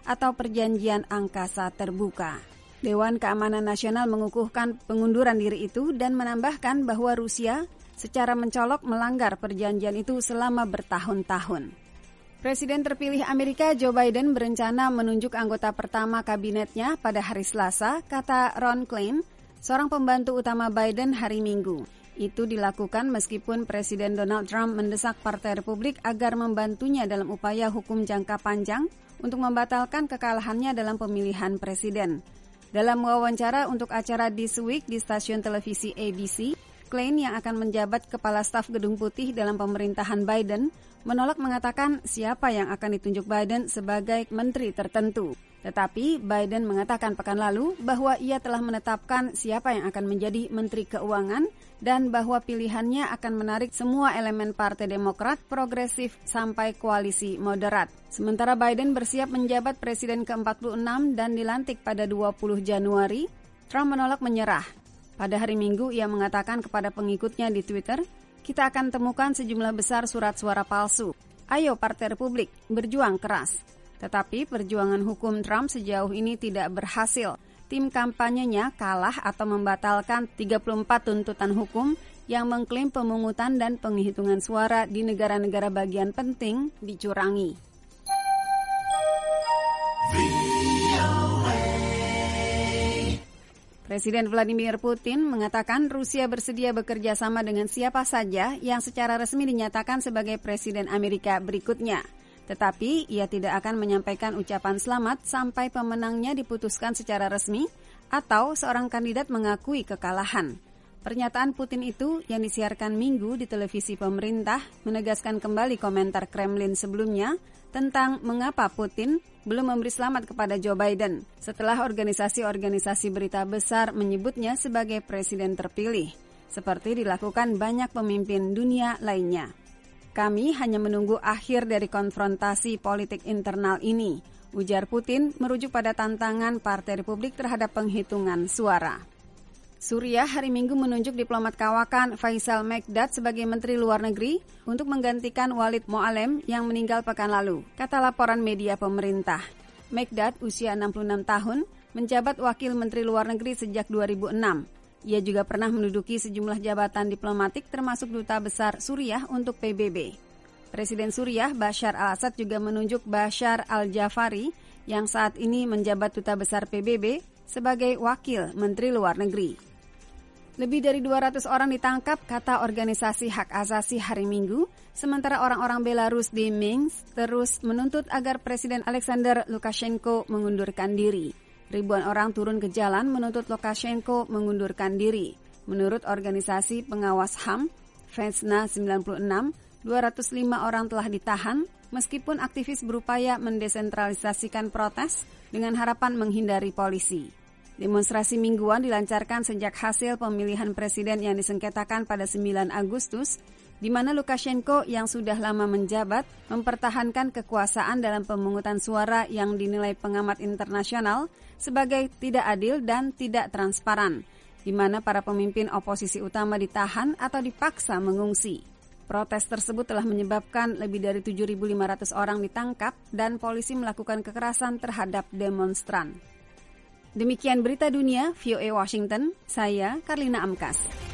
atau Perjanjian Angkasa Terbuka. Dewan Keamanan Nasional mengukuhkan pengunduran diri itu dan menambahkan bahwa Rusia secara mencolok melanggar perjanjian itu selama bertahun-tahun. Presiden terpilih Amerika Joe Biden berencana menunjuk anggota pertama kabinetnya pada hari Selasa, kata Ron Klain, seorang pembantu utama Biden hari Minggu. Itu dilakukan meskipun Presiden Donald Trump mendesak Partai Republik agar membantunya dalam upaya hukum jangka panjang untuk membatalkan kekalahannya dalam pemilihan presiden. Dalam wawancara untuk acara This Week di stasiun televisi ABC, Klain yang akan menjabat Kepala Staf Gedung Putih dalam pemerintahan Biden menolak mengatakan siapa yang akan ditunjuk Biden sebagai menteri tertentu. Tetapi Biden mengatakan pekan lalu bahwa ia telah menetapkan siapa yang akan menjadi Menteri Keuangan dan bahwa pilihannya akan menarik semua elemen Partai Demokrat, progresif, sampai koalisi moderat. Sementara Biden bersiap menjabat Presiden ke-46 dan dilantik pada 20 Januari, Trump menolak menyerah. Pada hari Minggu, ia mengatakan kepada pengikutnya di Twitter, "Kita akan temukan sejumlah besar surat suara palsu. Ayo Partai Republik, berjuang keras." Tetapi perjuangan hukum Trump sejauh ini tidak berhasil. Tim kampanyenya kalah atau membatalkan 34 tuntutan hukum yang mengklaim pemungutan dan penghitungan suara di negara-negara bagian penting dicurangi. Presiden Vladimir Putin mengatakan Rusia bersedia bekerja sama dengan siapa saja yang secara resmi dinyatakan sebagai Presiden Amerika berikutnya. Tetapi ia tidak akan menyampaikan ucapan selamat sampai pemenangnya diputuskan secara resmi atau seorang kandidat mengakui kekalahan. Pernyataan Putin itu yang disiarkan Minggu di televisi pemerintah menegaskan kembali komentar Kremlin sebelumnya tentang mengapa Putin belum memberi selamat kepada Joe Biden setelah organisasi-organisasi berita besar menyebutnya sebagai presiden terpilih, seperti dilakukan banyak pemimpin dunia lainnya. Kami hanya menunggu akhir dari konfrontasi politik internal ini, ujar Putin merujuk pada tantangan Partai Republik terhadap penghitungan suara. Suriah hari Minggu menunjuk diplomat kawakan Faisal Mekdad sebagai Menteri Luar Negeri untuk menggantikan Walid Moalem yang meninggal pekan lalu, kata laporan media pemerintah. Mekdad, usia 66 tahun, menjabat Wakil Menteri Luar Negeri sejak 2006. Ia juga pernah menduduki sejumlah jabatan diplomatik termasuk Duta Besar Suriah untuk PBB. Presiden Suriah Bashar al-Assad juga menunjuk Bashar al-Jafari yang saat ini menjabat Duta Besar PBB sebagai Wakil Menteri Luar Negeri. Lebih dari 200 orang ditangkap, kata organisasi hak asasi hari Minggu, sementara orang-orang Belarus di Minsk terus menuntut agar Presiden Alexander Lukashenko mengundurkan diri. Ribuan orang turun ke jalan menuntut Lukashenko mengundurkan diri. Menurut organisasi pengawas HAM, Vesna 96, 205 orang telah ditahan, meskipun aktivis berupaya mendesentralisasikan protes dengan harapan menghindari polisi. Demonstrasi mingguan dilancarkan sejak hasil pemilihan presiden yang disengketakan pada 9 Agustus, di mana Lukashenko yang sudah lama menjabat mempertahankan kekuasaan dalam pemungutan suara yang dinilai pengamat internasional sebagai tidak adil dan tidak transparan, di mana para pemimpin oposisi utama ditahan atau dipaksa mengungsi. Protes tersebut telah menyebabkan lebih dari 7.500 orang ditangkap dan polisi melakukan kekerasan terhadap demonstran. Demikian berita dunia, VOA Washington, saya Karlina Amkas.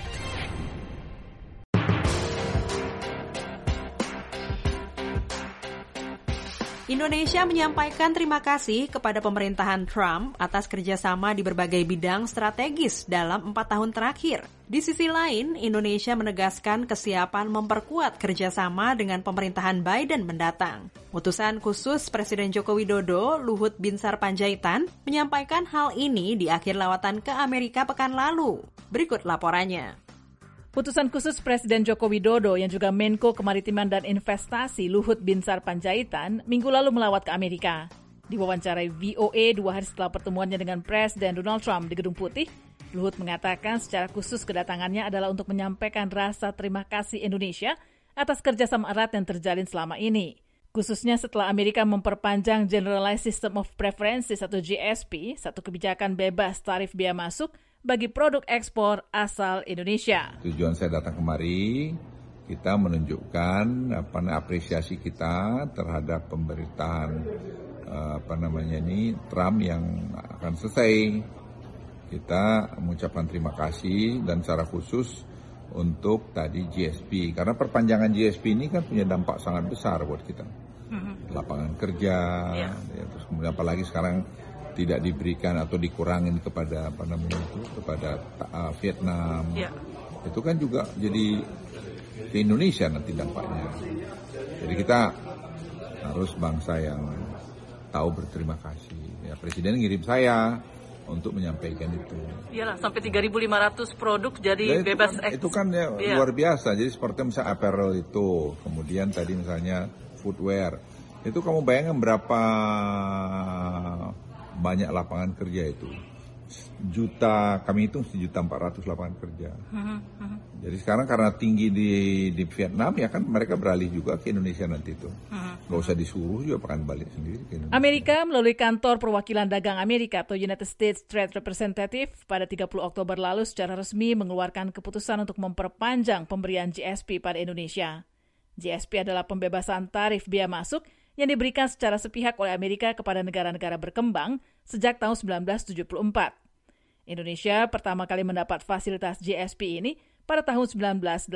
Indonesia menyampaikan terima kasih kepada pemerintahan Trump atas kerjasama di berbagai bidang strategis dalam 4 tahun terakhir. Di sisi lain, Indonesia menegaskan kesiapan memperkuat kerjasama dengan pemerintahan Biden mendatang. Utusan khusus Presiden Joko Widodo, Luhut Binsar Panjaitan, menyampaikan hal ini di akhir lawatan ke Amerika pekan lalu. Berikut laporannya. Utusan khusus Presiden Joko Widodo yang juga Menko Kemaritiman dan Investasi Luhut Binsar Panjaitan minggu lalu melawat ke Amerika. Diwawancarai VOA 2 hari setelah pertemuannya dengan Presiden Donald Trump di Gedung Putih, Luhut mengatakan secara khusus kedatangannya adalah untuk menyampaikan rasa terima kasih Indonesia atas kerjasama erat yang terjalin selama ini. Khususnya setelah Amerika memperpanjang Generalized System of Preferences atau GSP, satu kebijakan bebas tarif biaya masuk bagi produk ekspor asal Indonesia. Tujuan saya datang kemari, kita menunjukkan apresiasi kita terhadap pemerintahan Trump yang akan selesai. Kita mengucapkan terima kasih dan secara khusus untuk tadi GSP, karena perpanjangan GSP ini kan punya dampak sangat besar buat kita. Lapangan kerja, terus kemudian apalagi sekarang tidak diberikan atau dikurangin kepada kepada Vietnam. Itu kan juga jadi ke Indonesia nanti dampaknya. Jadi kita harus bangsa yang tahu berterima kasih. Ya, Presiden ngirim saya untuk menyampaikan itu. Iyalah, sampai 3.500 produk jadi bebas ekspor. Itu kan luar biasa. Jadi seperti misalnya apparel itu, kemudian tadi misalnya footwear. Itu kamu bayangkan berapa banyak lapangan kerja itu. Kami hitung 1.400.000 lapangan kerja. Jadi sekarang karena tinggi di Vietnam, ya kan mereka beralih juga ke Indonesia nanti itu. Gak usah disuruh juga akan balik sendiri ke Indonesia. Amerika melalui kantor perwakilan dagang Amerika atau United States Trade Representative pada 30 Oktober lalu secara resmi mengeluarkan keputusan untuk memperpanjang pemberian GSP pada Indonesia. GSP adalah pembebasan tarif biaya masuk yang diberikan secara sepihak oleh Amerika kepada negara-negara berkembang sejak tahun 1974. Indonesia pertama kali mendapat fasilitas GSP ini pada tahun 1980.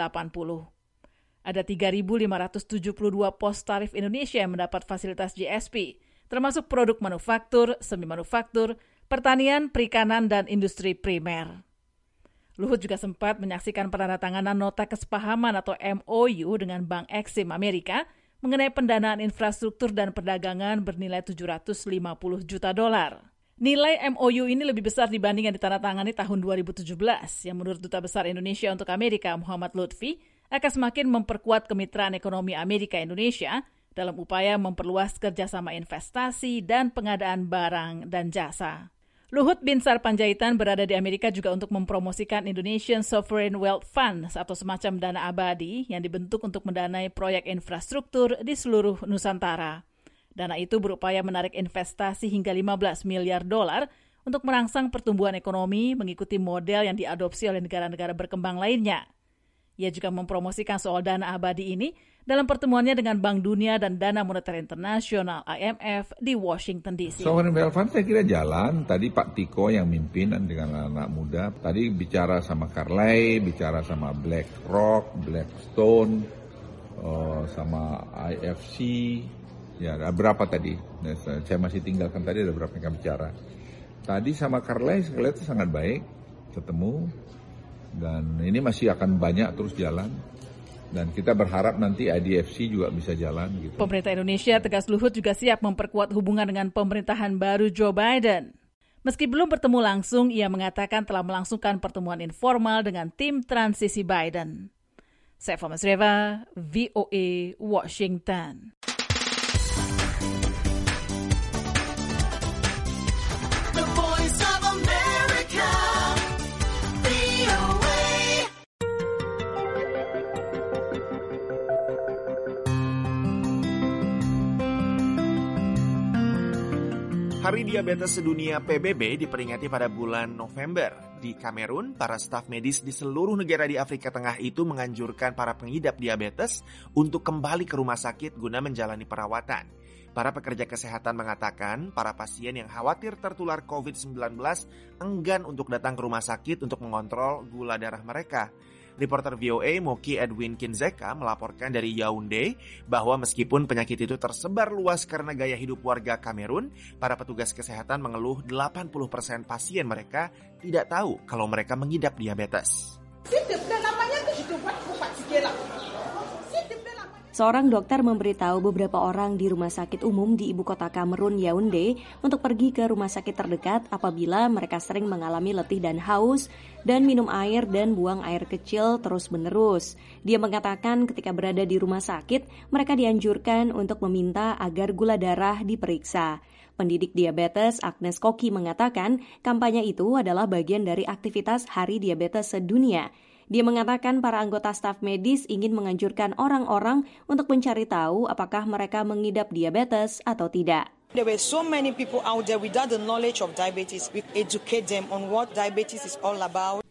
Ada 3.572 pos tarif Indonesia yang mendapat fasilitas GSP, termasuk produk manufaktur, semi-manufaktur, pertanian, perikanan, dan industri primer. Luhut juga sempat menyaksikan penandatanganan nota kesepahaman atau MOU dengan Bank Exim Amerika mengenai pendanaan infrastruktur dan perdagangan bernilai $750 juta. Nilai MOU ini lebih besar dibanding yang ditandatangani tahun 2017, yang menurut Duta Besar Indonesia untuk Amerika, Muhammad Lutfi, akan semakin memperkuat kemitraan ekonomi Amerika-Indonesia dalam upaya memperluas kerjasama investasi dan pengadaan barang dan jasa. Luhut Binsar Panjaitan berada di Amerika juga untuk mempromosikan Indonesian Sovereign Wealth Fund atau semacam dana abadi yang dibentuk untuk mendanai proyek infrastruktur di seluruh Nusantara. Dana itu berupaya menarik investasi hingga $15 miliar untuk merangsang pertumbuhan ekonomi mengikuti model yang diadopsi oleh negara-negara berkembang lainnya. Ia juga mempromosikan soal dana abadi ini dalam pertemuannya dengan Bank Dunia dan Dana Moneter Internasional IMF di Washington DC. Sovereign Wealth Fund saya kira jalan. Tadi Pak Tiko yang mimpin dengan anak muda. Tadi bicara sama Carlyle, bicara sama BlackRock, Blackstone, sama IFC. Ya, ada berapa tadi? Saya masih tinggalkan tadi ada berapa yang bicara. Tadi sama Carlyle saya lihat sangat baik ketemu. Dan ini masih akan banyak terus jalan. Dan kita berharap nanti IDFC juga bisa jalan. Gitu. Pemerintah Indonesia, tegas Luhut, juga siap memperkuat hubungan dengan pemerintahan baru Joe Biden. Meski belum bertemu langsung, ia mengatakan telah melangsungkan pertemuan informal dengan tim transisi Biden. Saifa Masreva, VOA, Washington. Hari Diabetes Sedunia PBB diperingati pada bulan November. Di Kamerun, para staf medis di seluruh negara di Afrika Tengah itu menganjurkan para pengidap diabetes untuk kembali ke rumah sakit guna menjalani perawatan. Para pekerja kesehatan mengatakan para pasien yang khawatir tertular COVID-19 enggan untuk datang ke rumah sakit untuk mengontrol gula darah mereka. Reporter VOA Moki Edwin Kinzeka melaporkan dari Yaoundé bahwa meskipun penyakit itu tersebar luas karena gaya hidup warga Kamerun, para petugas kesehatan mengeluh 80% pasien mereka tidak tahu kalau mereka mengidap diabetes. Seorang dokter memberitahu beberapa orang di rumah sakit umum di ibu kota Kamerun, Yaoundé, untuk pergi ke rumah sakit terdekat apabila mereka sering mengalami letih dan haus dan minum air dan buang air kecil terus-menerus. Dia mengatakan ketika berada di rumah sakit, mereka dianjurkan untuk meminta agar gula darah diperiksa. Pendidik diabetes Agnes Koki mengatakan kampanye itu adalah bagian dari aktivitas Hari Diabetes Sedunia. Dia mengatakan para anggota staf medis ingin menganjurkan orang-orang untuk mencari tahu apakah mereka mengidap diabetes atau tidak. There were so many people out there without the knowledge of diabetes. We educate them on what diabetes is all about.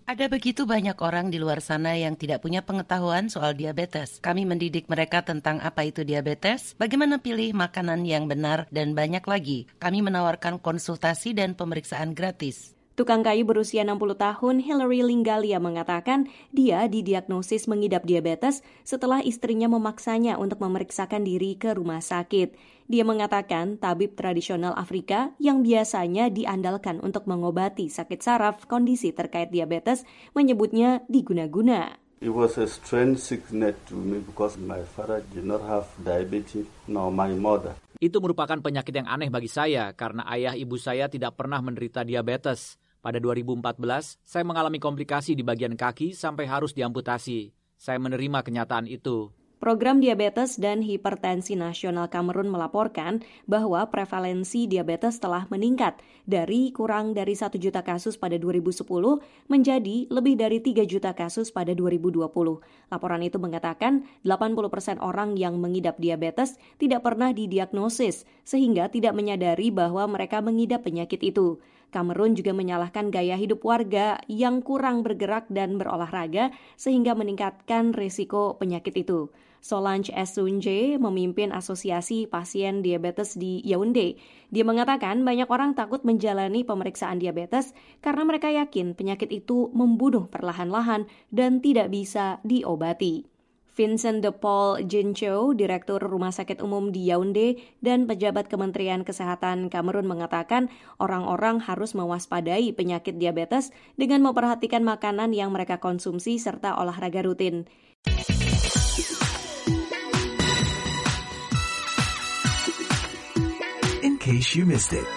Ada begitu banyak orang di luar sana yang tidak punya pengetahuan soal diabetes. Kami mendidik mereka tentang apa itu diabetes, bagaimana pilih makanan yang benar, dan banyak lagi. Kami menawarkan konsultasi dan pemeriksaan gratis. Tukang kayu berusia 60 tahun, Hillary Linggalia mengatakan dia didiagnosis mengidap diabetes setelah istrinya memaksanya untuk memeriksakan diri ke rumah sakit. Dia mengatakan tabib tradisional Afrika yang biasanya diandalkan untuk mengobati sakit saraf kondisi terkait diabetes menyebutnya diguna-guna. It was a strange sickness to me because my father did not have diabetes, nor my mother. Itu merupakan penyakit yang aneh bagi saya karena ayah ibu saya tidak pernah menderita diabetes. Pada 2014, saya mengalami komplikasi di bagian kaki sampai harus diamputasi. Saya menerima kenyataan itu. Program Diabetes dan Hipertensi Nasional Kamerun melaporkan bahwa prevalensi diabetes telah meningkat dari kurang dari 1 juta kasus pada 2010 menjadi lebih dari 3 juta kasus pada 2020. Laporan itu mengatakan 80% orang yang mengidap diabetes tidak pernah didiagnosis sehingga tidak menyadari bahwa mereka mengidap penyakit itu. Kamerun juga menyalahkan gaya hidup warga yang kurang bergerak dan berolahraga sehingga meningkatkan risiko penyakit itu. Solange Esunje memimpin Asosiasi Pasien Diabetes di Yaounde. Dia mengatakan banyak orang takut menjalani pemeriksaan diabetes karena mereka yakin penyakit itu membunuh perlahan-lahan dan tidak bisa diobati. Vincent de Paul Jincho, Direktur Rumah Sakit Umum di Yaounde dan pejabat Kementerian Kesehatan Kamerun mengatakan orang-orang harus mewaspadai penyakit diabetes dengan memperhatikan makanan yang mereka konsumsi serta olahraga rutin. In case you missed it.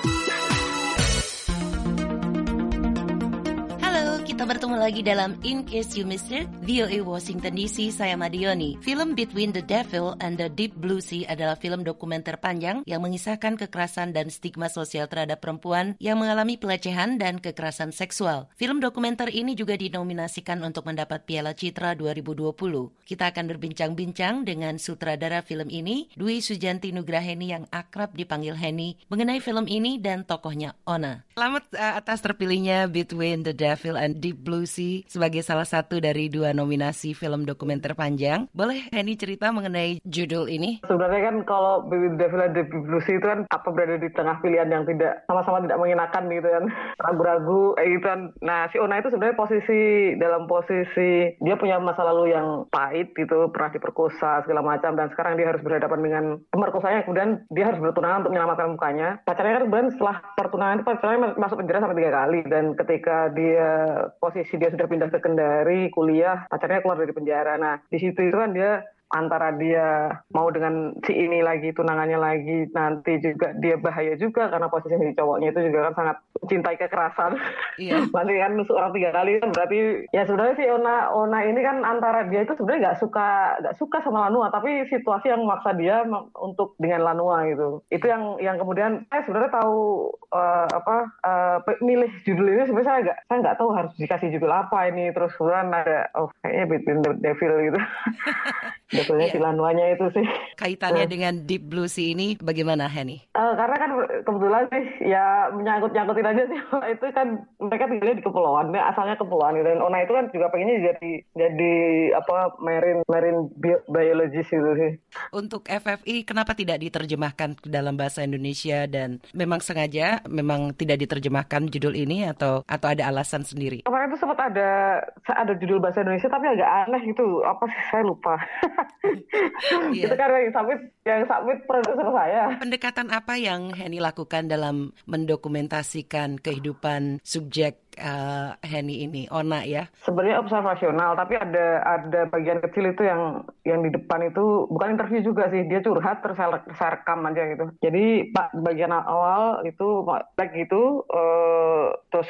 Kita bertemu lagi dalam In Case You Missed It, VOA Washington DC, saya Madioni. Film Between the Devil and the Deep Blue Sea adalah film dokumenter panjang yang mengisahkan kekerasan dan stigma sosial terhadap perempuan yang mengalami pelecehan dan kekerasan seksual. Film dokumenter ini juga dinominasikan untuk mendapat Piala Citra 2020. Kita akan berbincang-bincang dengan sutradara film ini, Dwi Sujanti Nugraheni yang akrab dipanggil Heni, mengenai film ini dan tokohnya Ona. Selamat atas terpilihnya Between the Devil and Deep Blue Sea sebagai salah satu dari 2 nominasi film dokumenter panjang. Boleh Henny cerita mengenai judul ini? Sebenarnya kan kalau Between the Devil and Deep Blue Sea itu kan berada di tengah pilihan yang tidak sama-sama tidak mengenakan gitu kan. Ragu-ragu gitu kan. Nah, si Ona itu sebenarnya dalam posisi dia punya masa lalu yang pahit gitu, pernah diperkosa segala macam dan sekarang dia harus berhadapan dengan pemerkosanya, kemudian dia harus bertunangan untuk menyelamatkan mukanya. Pacarnya kan kemudian setelah pertunangan itu pacarnya masuk penjara sampai 3 kali dan ketika posisi dia sudah pindah ke Kendari, kuliah, pacarnya keluar dari penjara. Nah, di situ itu kan dia antara dia mau dengan si ini lagi, tunangannya lagi, nanti juga dia bahaya juga karena posisi si cowoknya itu juga kan sangat mencintai kekerasan. Iya. Nanti kan nusuk orang 3 kali kan berarti ya sebenarnya si Ona ini kan antara dia itu sebenarnya nggak suka sama Lanua, tapi situasi yang memaksa dia untuk dengan Lanua gitu. Itu yang kemudian saya sebenarnya tahu milih judul ini sebenarnya saya nggak tahu harus dikasih judul apa ini, terus kemudian ada kayaknya Between the Devil gitu. Betulnya si Lanuanya itu sih. Kaitannya dengan Deep Blue Sea ini bagaimana, Henny? Karena kan kebetulan sih ya menyangkut-nyangkutin aja sih. Itu kan mereka tinggalnya di kepulauan, asalnya kepulauan gitu. Dan Ona itu kan juga pengennya jadi marine biologist gitu sih. Untuk FFI kenapa tidak diterjemahkan ke dalam bahasa Indonesia dan memang sengaja tidak diterjemahkan judul ini atau ada alasan sendiri? Kemarin itu sempat ada judul bahasa Indonesia tapi agak aneh gitu. Apa sih saya lupa. Itu karena yang submit produser saya. Pendekatan apa yang Henny lakukan dalam mendokumentasikan kehidupan subjek Henny ini, Ona ya? Sebenarnya observasional, tapi ada bagian kecil itu yang di depan itu bukan interview juga sih, dia curhat terus saya rekam aja gitu. Jadi bagian awal itu gitu, terus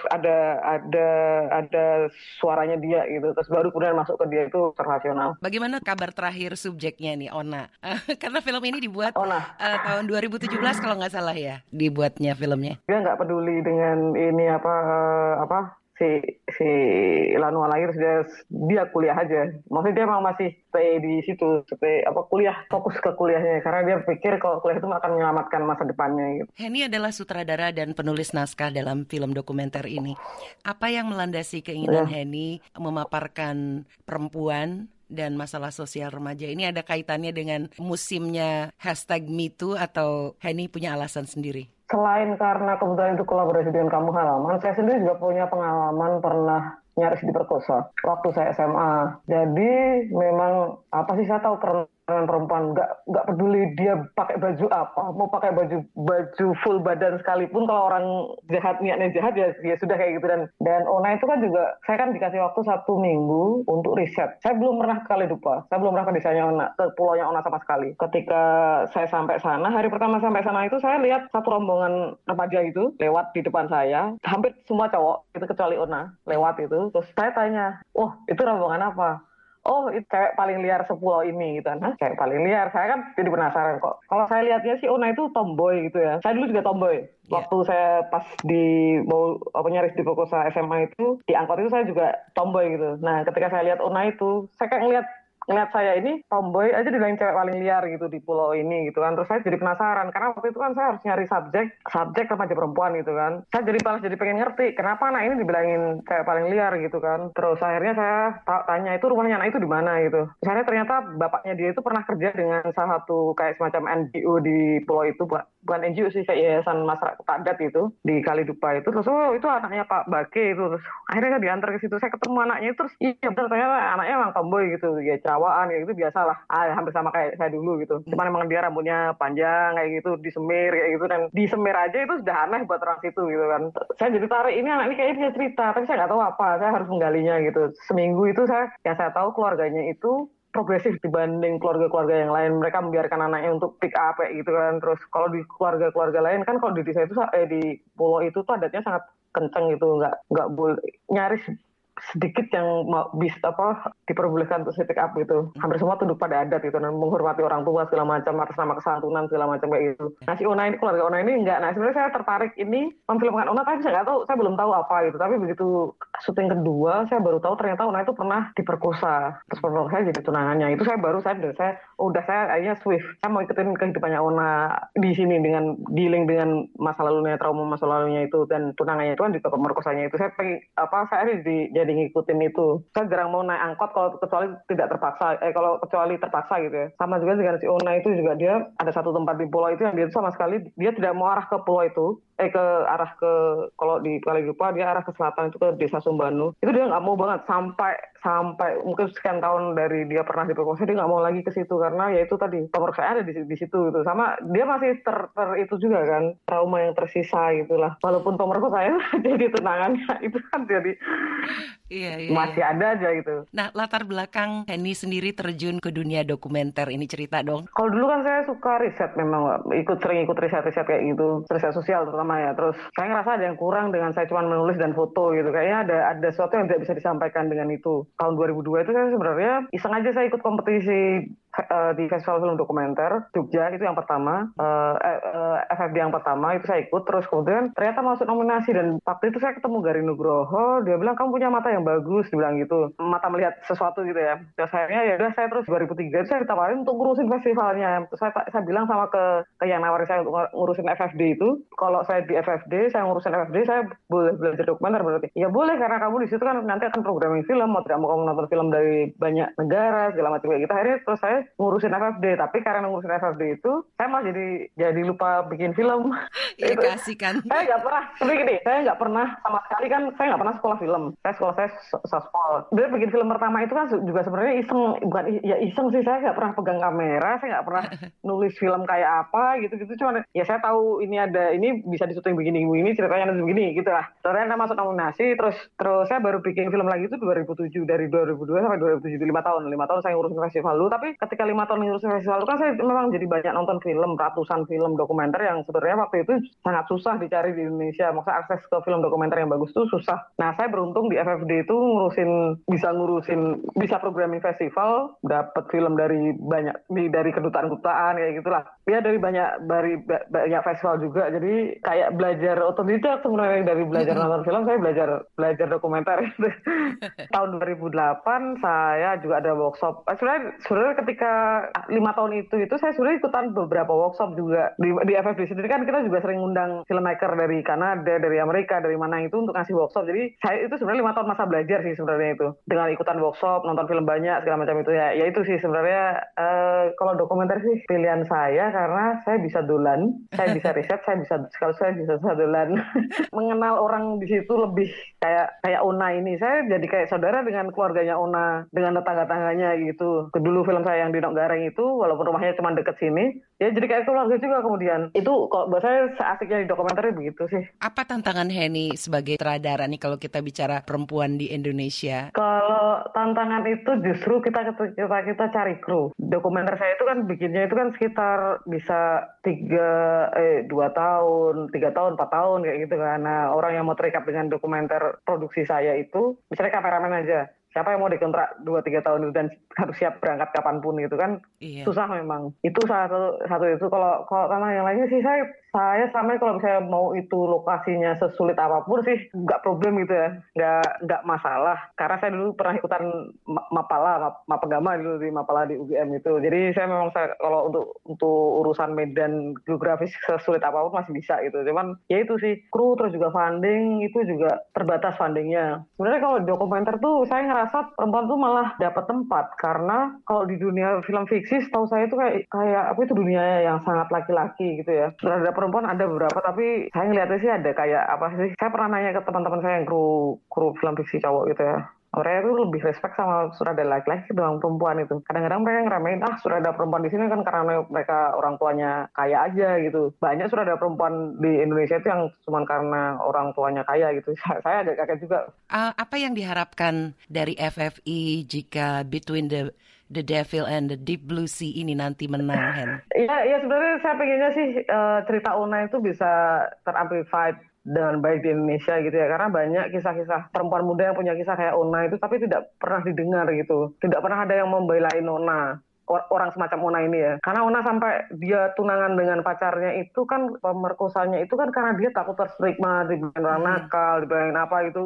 ada suaranya dia gitu, terus baru kemudian masuk ke dia, itu observasional. Bagaimana kabar terakhir subjeknya nih, Ona? Karena film ini dibuat tahun 2017 kalau nggak salah ya, dibuatnya filmnya. Dia nggak peduli dengan ini si Lanu Alair dia kuliah aja. Maksudnya dia memang masih stay di situ, kuliah, fokus ke kuliahnya karena dia pikir kalau kuliah itu akan menyelamatkan masa depannya gitu. Henny adalah sutradara dan penulis naskah dalam film dokumenter ini. Apa yang melandasi keinginan Henny memaparkan perempuan dan masalah sosial remaja ini? Ada kaitannya dengan musimnya #MeToo atau Henny punya alasan sendiri? Selain karena kebetulan itu kolaborasi dengan Kamu Halaman, saya sendiri juga punya pengalaman pernah nyaris diperkosa waktu saya SMA. Jadi memang saya tahu perempuan nggak peduli dia pakai baju apa, mau pakai baju full badan sekalipun, kalau orang jahat niatnya jahat ya sudah kayak gitu. Dan Ona itu kan juga, saya kan dikasih waktu 1 minggu untuk riset. Saya belum pernah ke Kalidupa, saya belum pernah ke desanya Ona, ke pulaunya Ona sama sekali. Ketika saya sampai sana, hari pertama sampai sana itu saya lihat satu rombongan remaja itu lewat di depan saya, hampir semua cowok itu kecuali Ona lewat itu. Terus saya tanya, itu rombongan apa? Oh, itu cewek paling liar sepulau ini gitu. Nah, cewek paling liar. Saya kan jadi penasaran kok. Kalau saya lihatnya sih Ona itu tomboy gitu ya. Saya dulu juga tomboy. Waktu saya pas nyaris di Pokosa SMA itu, di angkot itu saya juga tomboy gitu. Nah, ketika saya lihat Ona itu, saya kayak ngeliat saya ini tomboy aja dibilang cewek paling liar gitu di pulau ini gitu kan. Terus saya jadi penasaran karena waktu itu kan saya harus nyari subjek remaja perempuan gitu kan. Saya jadi pengen ngerti kenapa anak ini dibilangin cewek paling liar gitu kan. Terus akhirnya saya tanya itu rumahnya anak itu di mana gitu. Misalnya ternyata bapaknya dia itu pernah kerja dengan salah satu kayak semacam NGO di pulau itu, bukan NGO sih, kayak yayasan masyarakat adat itu di Kalidupa itu. Terus itu anaknya Pak Bake itu. Terus akhirnya saya diantar ke situ, saya ketemu anaknya itu, terus iya benar ternyata anaknya emang tomboy gitu ya, cerawaan ya, itu biasalah, hampir sama kayak saya dulu gitu. Cuman emang dia rambutnya panjang kayak gitu, disemir kayak gitu, dan disemir aja itu sudah aneh buat orang situ gitu kan. Saya jadi tarik, ini anak ini kayaknya punya cerita, tapi saya nggak tahu apa, saya harus menggalinya gitu. Seminggu itu yang saya tahu keluarganya itu progresif dibanding keluarga-keluarga yang lain. Mereka membiarkan anaknya untuk pick up kayak gitu kan. Terus kalau di keluarga-keluarga lain kan, kalau di desa itu di pulau itu tuh adatnya sangat kenceng gitu, nggak boleh, nyaris sedikit yang diperbolehkan untuk pick up gitu. Hampir semua tunduk pada adat gitu, dan menghormati orang tua segala macam, atas nama kesantunan segala macam kayak gitu. Nah, si Ona ini, keluarga Ona ini enggak. Nah, sebenarnya saya tertarik ini memfilmkan Ona, tapi saya nggak tahu, saya belum tahu apa gitu. Tapi begitu syuting kedua, saya baru tahu ternyata Ona itu pernah diperkosa. Terus perkosa saya jadi tunangannya. Itu saya baru sadar, saya akhirnya swift. Saya mau ikutin kehidupannya Ona di sini dengan dealing dengan masa lalunya, trauma masa lalunya itu, dan tunangannya itu kan juga pemerkosanya itu. Saya jadi ngikutin itu. Saya jarang mau naik angkot kecuali terpaksa gitu ya. Sama juga dengan si Ona itu juga, dia ada satu tempat di pulau itu yang dia sama sekali dia tidak mau arah ke pulau itu, kalau di Kalidupa dia arah ke selatan itu, ke desa Sumbanu. Itu dia nggak mau banget sampai mungkin sekian tahun dari dia pernah diperkosa, dia nggak mau lagi ke situ karena ya itu tadi pemerkosaan ada di situ gitu. Sama dia masih itu juga kan, trauma yang tersisa gitulah. Walaupun pemerkosaan jadi tunangannya itu kan jadi masih ada aja gitu. Nah, latar belakang Henny sendiri terjun ke dunia dokumenter ini, cerita dong. Kalau dulu kan saya suka riset, memang sering ikut riset kayak gitu, riset sosial terutama ya. Terus saya ngerasa ada yang kurang dengan saya cuma menulis dan foto gitu. Kayaknya ada sesuatu yang tidak bisa disampaikan dengan itu. Tahun 2002 itu saya sebenarnya iseng aja, saya ikut kompetisi di Festival Film Dokumenter Jogja, itu yang pertama, FFD yang pertama itu saya ikut. Terus kemudian ternyata masuk nominasi, dan waktu itu saya ketemu Gari Nugroho, dia bilang kamu punya mata yang bagus, dibilang gitu, mata melihat sesuatu gitu ya. Terus akhirnya ya udah, saya terus 2003 itu saya ditawarin untuk ngurusin festivalnya. Terus saya bilang sama ke yang nawarin saya untuk ngurusin FFD itu, kalau saya di FFD, saya ngurusin FFD, saya boleh belajar dokumenter berarti? Ya boleh, karena kamu di situ kan nanti akan programming film, mau tidak mau kamu nonton film dari banyak negara segala macam kayak gitu. Akhirnya terus saya ngurusin FFD, tapi karena ngurusin FFD itu saya malah jadi lupa bikin film. Iya, kasih kan. Saya nggak pernah, seperti gini, saya nggak pernah sama sekali kan, saya nggak pernah sekolah film. Sekolah saya sospol. Dia bikin film pertama itu kan juga sebenarnya iseng sih, saya nggak pernah pegang kamera, saya nggak pernah nulis film kayak apa gitu-gitu. Cuman ya saya tahu ini bisa disuting begini, ceritanya nanti begini gitu lah. Ternyata masuk nominasi, terus saya baru bikin film lagi itu 2007, dari 2002 sampai 2007, 5 tahun saya ngurusin festival dulu. Tapi ketika ketika 5 tahun ngurusin festival itu kan saya memang jadi banyak nonton film, ratusan film dokumenter yang sebenarnya waktu itu sangat susah dicari di Indonesia. Maksudnya akses ke film dokumenter yang bagus itu susah. Nah, saya beruntung di FFD itu bisa programming festival, dapat film dari kedutaan-kedutaan kayak gitulah. Ya dari banyak festival juga. Jadi kayak belajar otodidak sebenarnya dari belajar nonton film, saya belajar dokumenter. Tahun 2008 saya juga ada workshop. Sebenarnya ketika 5 tahun itu saya sudah ikutan beberapa workshop juga di FFD sendiri kan kita juga sering ngundang filmmaker dari Kanada, dari Amerika, dari mana itu untuk ngasih workshop. Jadi saya itu sebenarnya 5 tahun masa belajar sih sebenarnya itu dengan ikutan workshop, nonton film banyak segala macam itu ya itu sih sebenarnya kalau dokumenter sih pilihan saya karena saya bisa dolan, saya bisa riset, saya bisa dolan. Mengenal orang di situ lebih kayak Ona ini. Saya jadi kayak saudara dengan keluarganya Ona, dengan tetangga-tangganya gitu. Dulu film saya yang di Nonggareng itu, walaupun rumahnya cuma deket sini, ya jadi kayak keluarga juga kemudian. Itu kok buat saya seasiknya di dokumenter begitu sih. Apa tantangan Henny sebagai sutradara nih kalau kita bicara perempuan di Indonesia? Kalau tantangan itu justru kita cari kru. Dokumenter saya itu kan bikinnya itu kan sekitar bisa 2 tahun, 3 tahun, 4 tahun kayak gitu kan. Nah, orang yang mau terikat dengan dokumenter produksi saya itu, misalnya kameramen aja. Siapa yang mau dikontrak 2-3 tahun itu dan harus siap berangkat kapanpun gitu kan. Iya. Susah memang. Itu satu itu. Kalau karena yang lainnya sih saya sama kalau misalnya mau itu lokasinya sesulit apapun sih nggak problem gitu ya. Nggak masalah. Karena saya dulu pernah ikutan Mapagama dulu di Mapala di UGM itu. Jadi saya memang kalau untuk urusan medan geografis sesulit apapun masih bisa gitu. Cuman ya itu sih kru terus juga funding itu juga terbatas fundingnya. Sebenarnya kalau dokumenter tuh saya ngerasa perempuan tuh malah dapat tempat karena kalau di dunia film fiksi setahu saya itu kayak apa itu dunia yang sangat laki-laki gitu ya. Terhadap perempuan ada beberapa tapi saya ngeliatnya sih ada kayak apa sih? Saya pernah nanya ke teman-teman saya yang kru film fiksi cowok gitu ya. Mereka itu lebih respect sama sutradara laki-laki ketimbang perempuan itu. Kadang-kadang mereka ngeramein, sutradara perempuan di sini kan karena mereka orang tuanya kaya aja gitu. Banyak sutradara perempuan di Indonesia itu yang cuma karena orang tuanya kaya gitu. Saya agak kaget juga. Apa yang diharapkan dari FFI jika Between the Devil and the Deep Blue Sea ini nanti menang, Hen? Iya sebenarnya saya pengennya sih cerita Ona itu bisa teramplified dengan baik di Indonesia gitu ya, karena banyak kisah-kisah perempuan muda yang punya kisah kayak Ona itu tapi tidak pernah didengar gitu, tidak pernah ada yang membelain Ona, orang semacam Ona ini ya, karena Ona sampai dia tunangan dengan pacarnya itu kan pemerkosanya itu kan karena dia takut terstigma, dibilang orang nakal, dibilang apa itu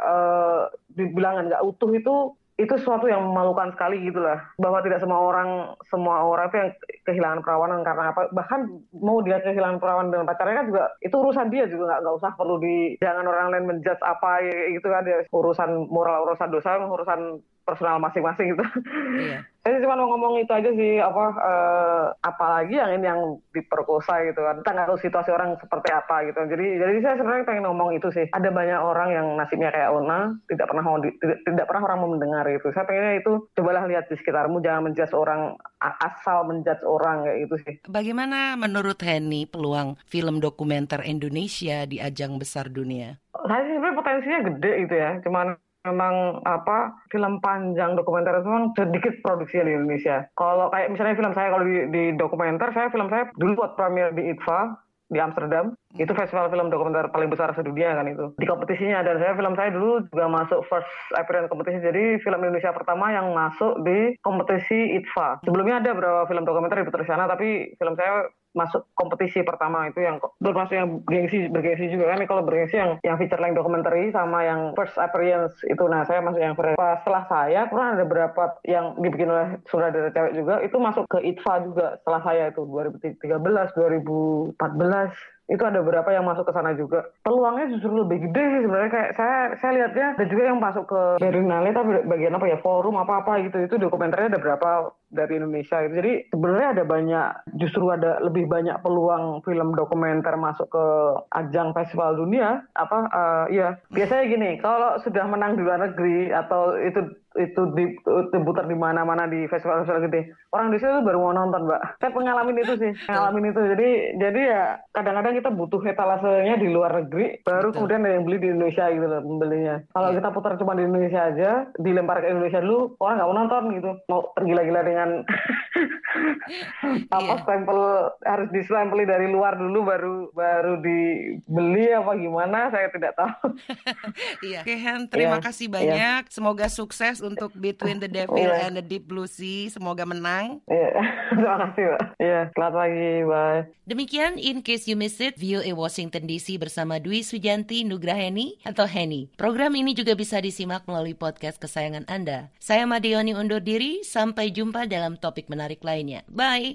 dibilang nggak utuh itu sesuatu yang memalukan sekali gitulah, bahwa tidak semua orang itu yang kehilangan perawanan karena apa, bahkan mau dia kehilangan perawanan dengan pacarnya kan juga itu urusan dia juga, nggak usah perlu jangan orang lain menjudge apa gitu kan, dia urusan moral, urusan dosa, urusan personal masing-masing gitu. Iya. Saya cuma mau ngomong itu aja sih, apalagi yang diperkosa gitu kan. Kita nggak tahu situasi orang seperti apa gitu. Jadi saya sebenarnya pengen ngomong itu sih. Ada banyak orang yang nasibnya kayak Ona, tidak pernah orang mau mendengar gitu. Saya pengennya itu cobalah lihat di sekitarmu, jangan menjudge orang asal menjudge orang kayak gitu sih. Bagaimana menurut Henny peluang film dokumenter Indonesia di ajang besar dunia? Saya sih sebenarnya potensinya gede gitu ya. Cuman memang film panjang dokumenter itu memang sedikit produksi di Indonesia. Kalau kayak misalnya film saya kalau di dokumenter, film saya dulu buat premier di IDFA di Amsterdam. Itu festival film dokumenter paling besar sedunia kan itu. Di kompetisinya dan film saya dulu juga masuk first appearance kompetisi. Jadi film Indonesia pertama yang masuk di kompetisi IDFA. Sebelumnya ada beberapa film dokumenter di sana tapi film saya masuk kompetisi pertama itu yang termasuk yang bergengsi juga kan. Kalau bergengsi yang feature length documentary sama yang first appearance itu, nah saya masuk yang first. Setelah saya kurang ada beberapa yang dibikin oleh sutradara cewek juga itu masuk ke IDFA juga setelah saya itu 2013 2014 itu ada beberapa yang masuk ke sana juga. Peluangnya justru lebih gede sih sebenarnya, kayak saya lihatnya ada juga yang masuk ke Berlinale tapi bagian apa ya, forum apa gitu, itu dokumenternya ada berapa dari Indonesia gitu. Jadi sebenarnya justru ada lebih banyak peluang film dokumenter masuk ke ajang festival dunia. Biasanya gini, kalau sudah menang di luar negeri atau itu itu diputar di mana-mana di festival-festival gede, orang Indonesia itu baru mau nonton, Mbak. Saya ngalamin itu sih, Jadi ya kadang-kadang kita butuh etalasenya di luar negeri, baru kemudian ada yang beli di Indonesia gitu loh pembelinya. Kalau kita putar cuma di Indonesia aja, dilempar ke Indonesia dulu, orang nggak mau nonton gitu, mau tergila-gila dengan stempel, harus disempeli dari luar dulu baru dibeli apa gimana, saya tidak tahu. Iya. Oke, Han, terima kasih banyak. Semoga sukses untuk Between the Devil and the Deep Blue Sea. Semoga menang. Terima kasih, Mbak. Selamat pagi, bye. Demikian In Case You Missed It, VOA Washington DC bersama Dwi Sujanti Nugraheni atau Henny. Program ini juga bisa disimak melalui podcast kesayangan Anda. Saya Madioni undur diri, sampai jumpa dalam topik menarik lainnya. Bye!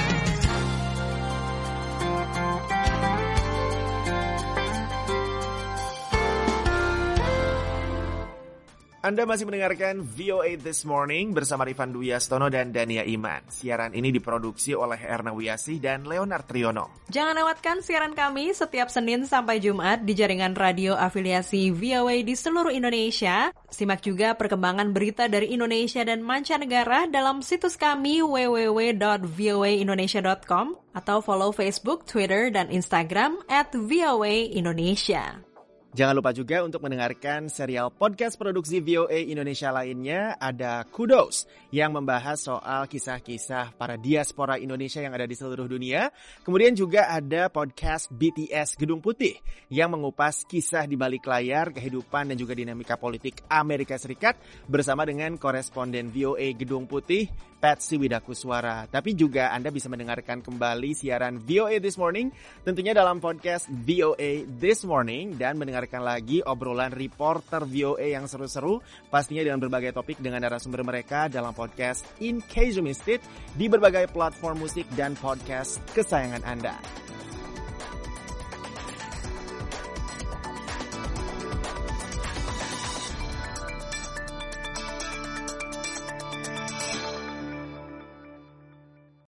Anda masih mendengarkan VOA This Morning bersama Rifan Dwi Astono dan Dania Iman. Siaran ini diproduksi oleh Erna Wiyasih dan Leonard Triono. Jangan lewatkan siaran kami setiap Senin sampai Jumat di jaringan radio afiliasi VOA di seluruh Indonesia. Simak juga perkembangan berita dari Indonesia dan mancanegara dalam situs kami www.voaindonesia.com atau follow Facebook, Twitter, dan Instagram @VOA Indonesia. Jangan lupa juga untuk mendengarkan serial podcast produksi VOA Indonesia lainnya, ada Kudos, yang membahas soal kisah-kisah para diaspora Indonesia yang ada di seluruh dunia. Kemudian juga ada podcast BTS Gedung Putih, yang mengupas kisah di balik layar, kehidupan dan juga dinamika politik Amerika Serikat, bersama dengan koresponden VOA Gedung Putih, Patsy Widakuswara. Tapi juga Anda bisa mendengarkan kembali siaran VOA This Morning, tentunya dalam podcast VOA This Morning, dan mendengarkan lagi obrolan reporter VOA yang seru-seru, pastinya dengan berbagai topik dengan narasumber mereka dalam podcast In Case You Missed It di berbagai platform musik dan podcast kesayangan Anda.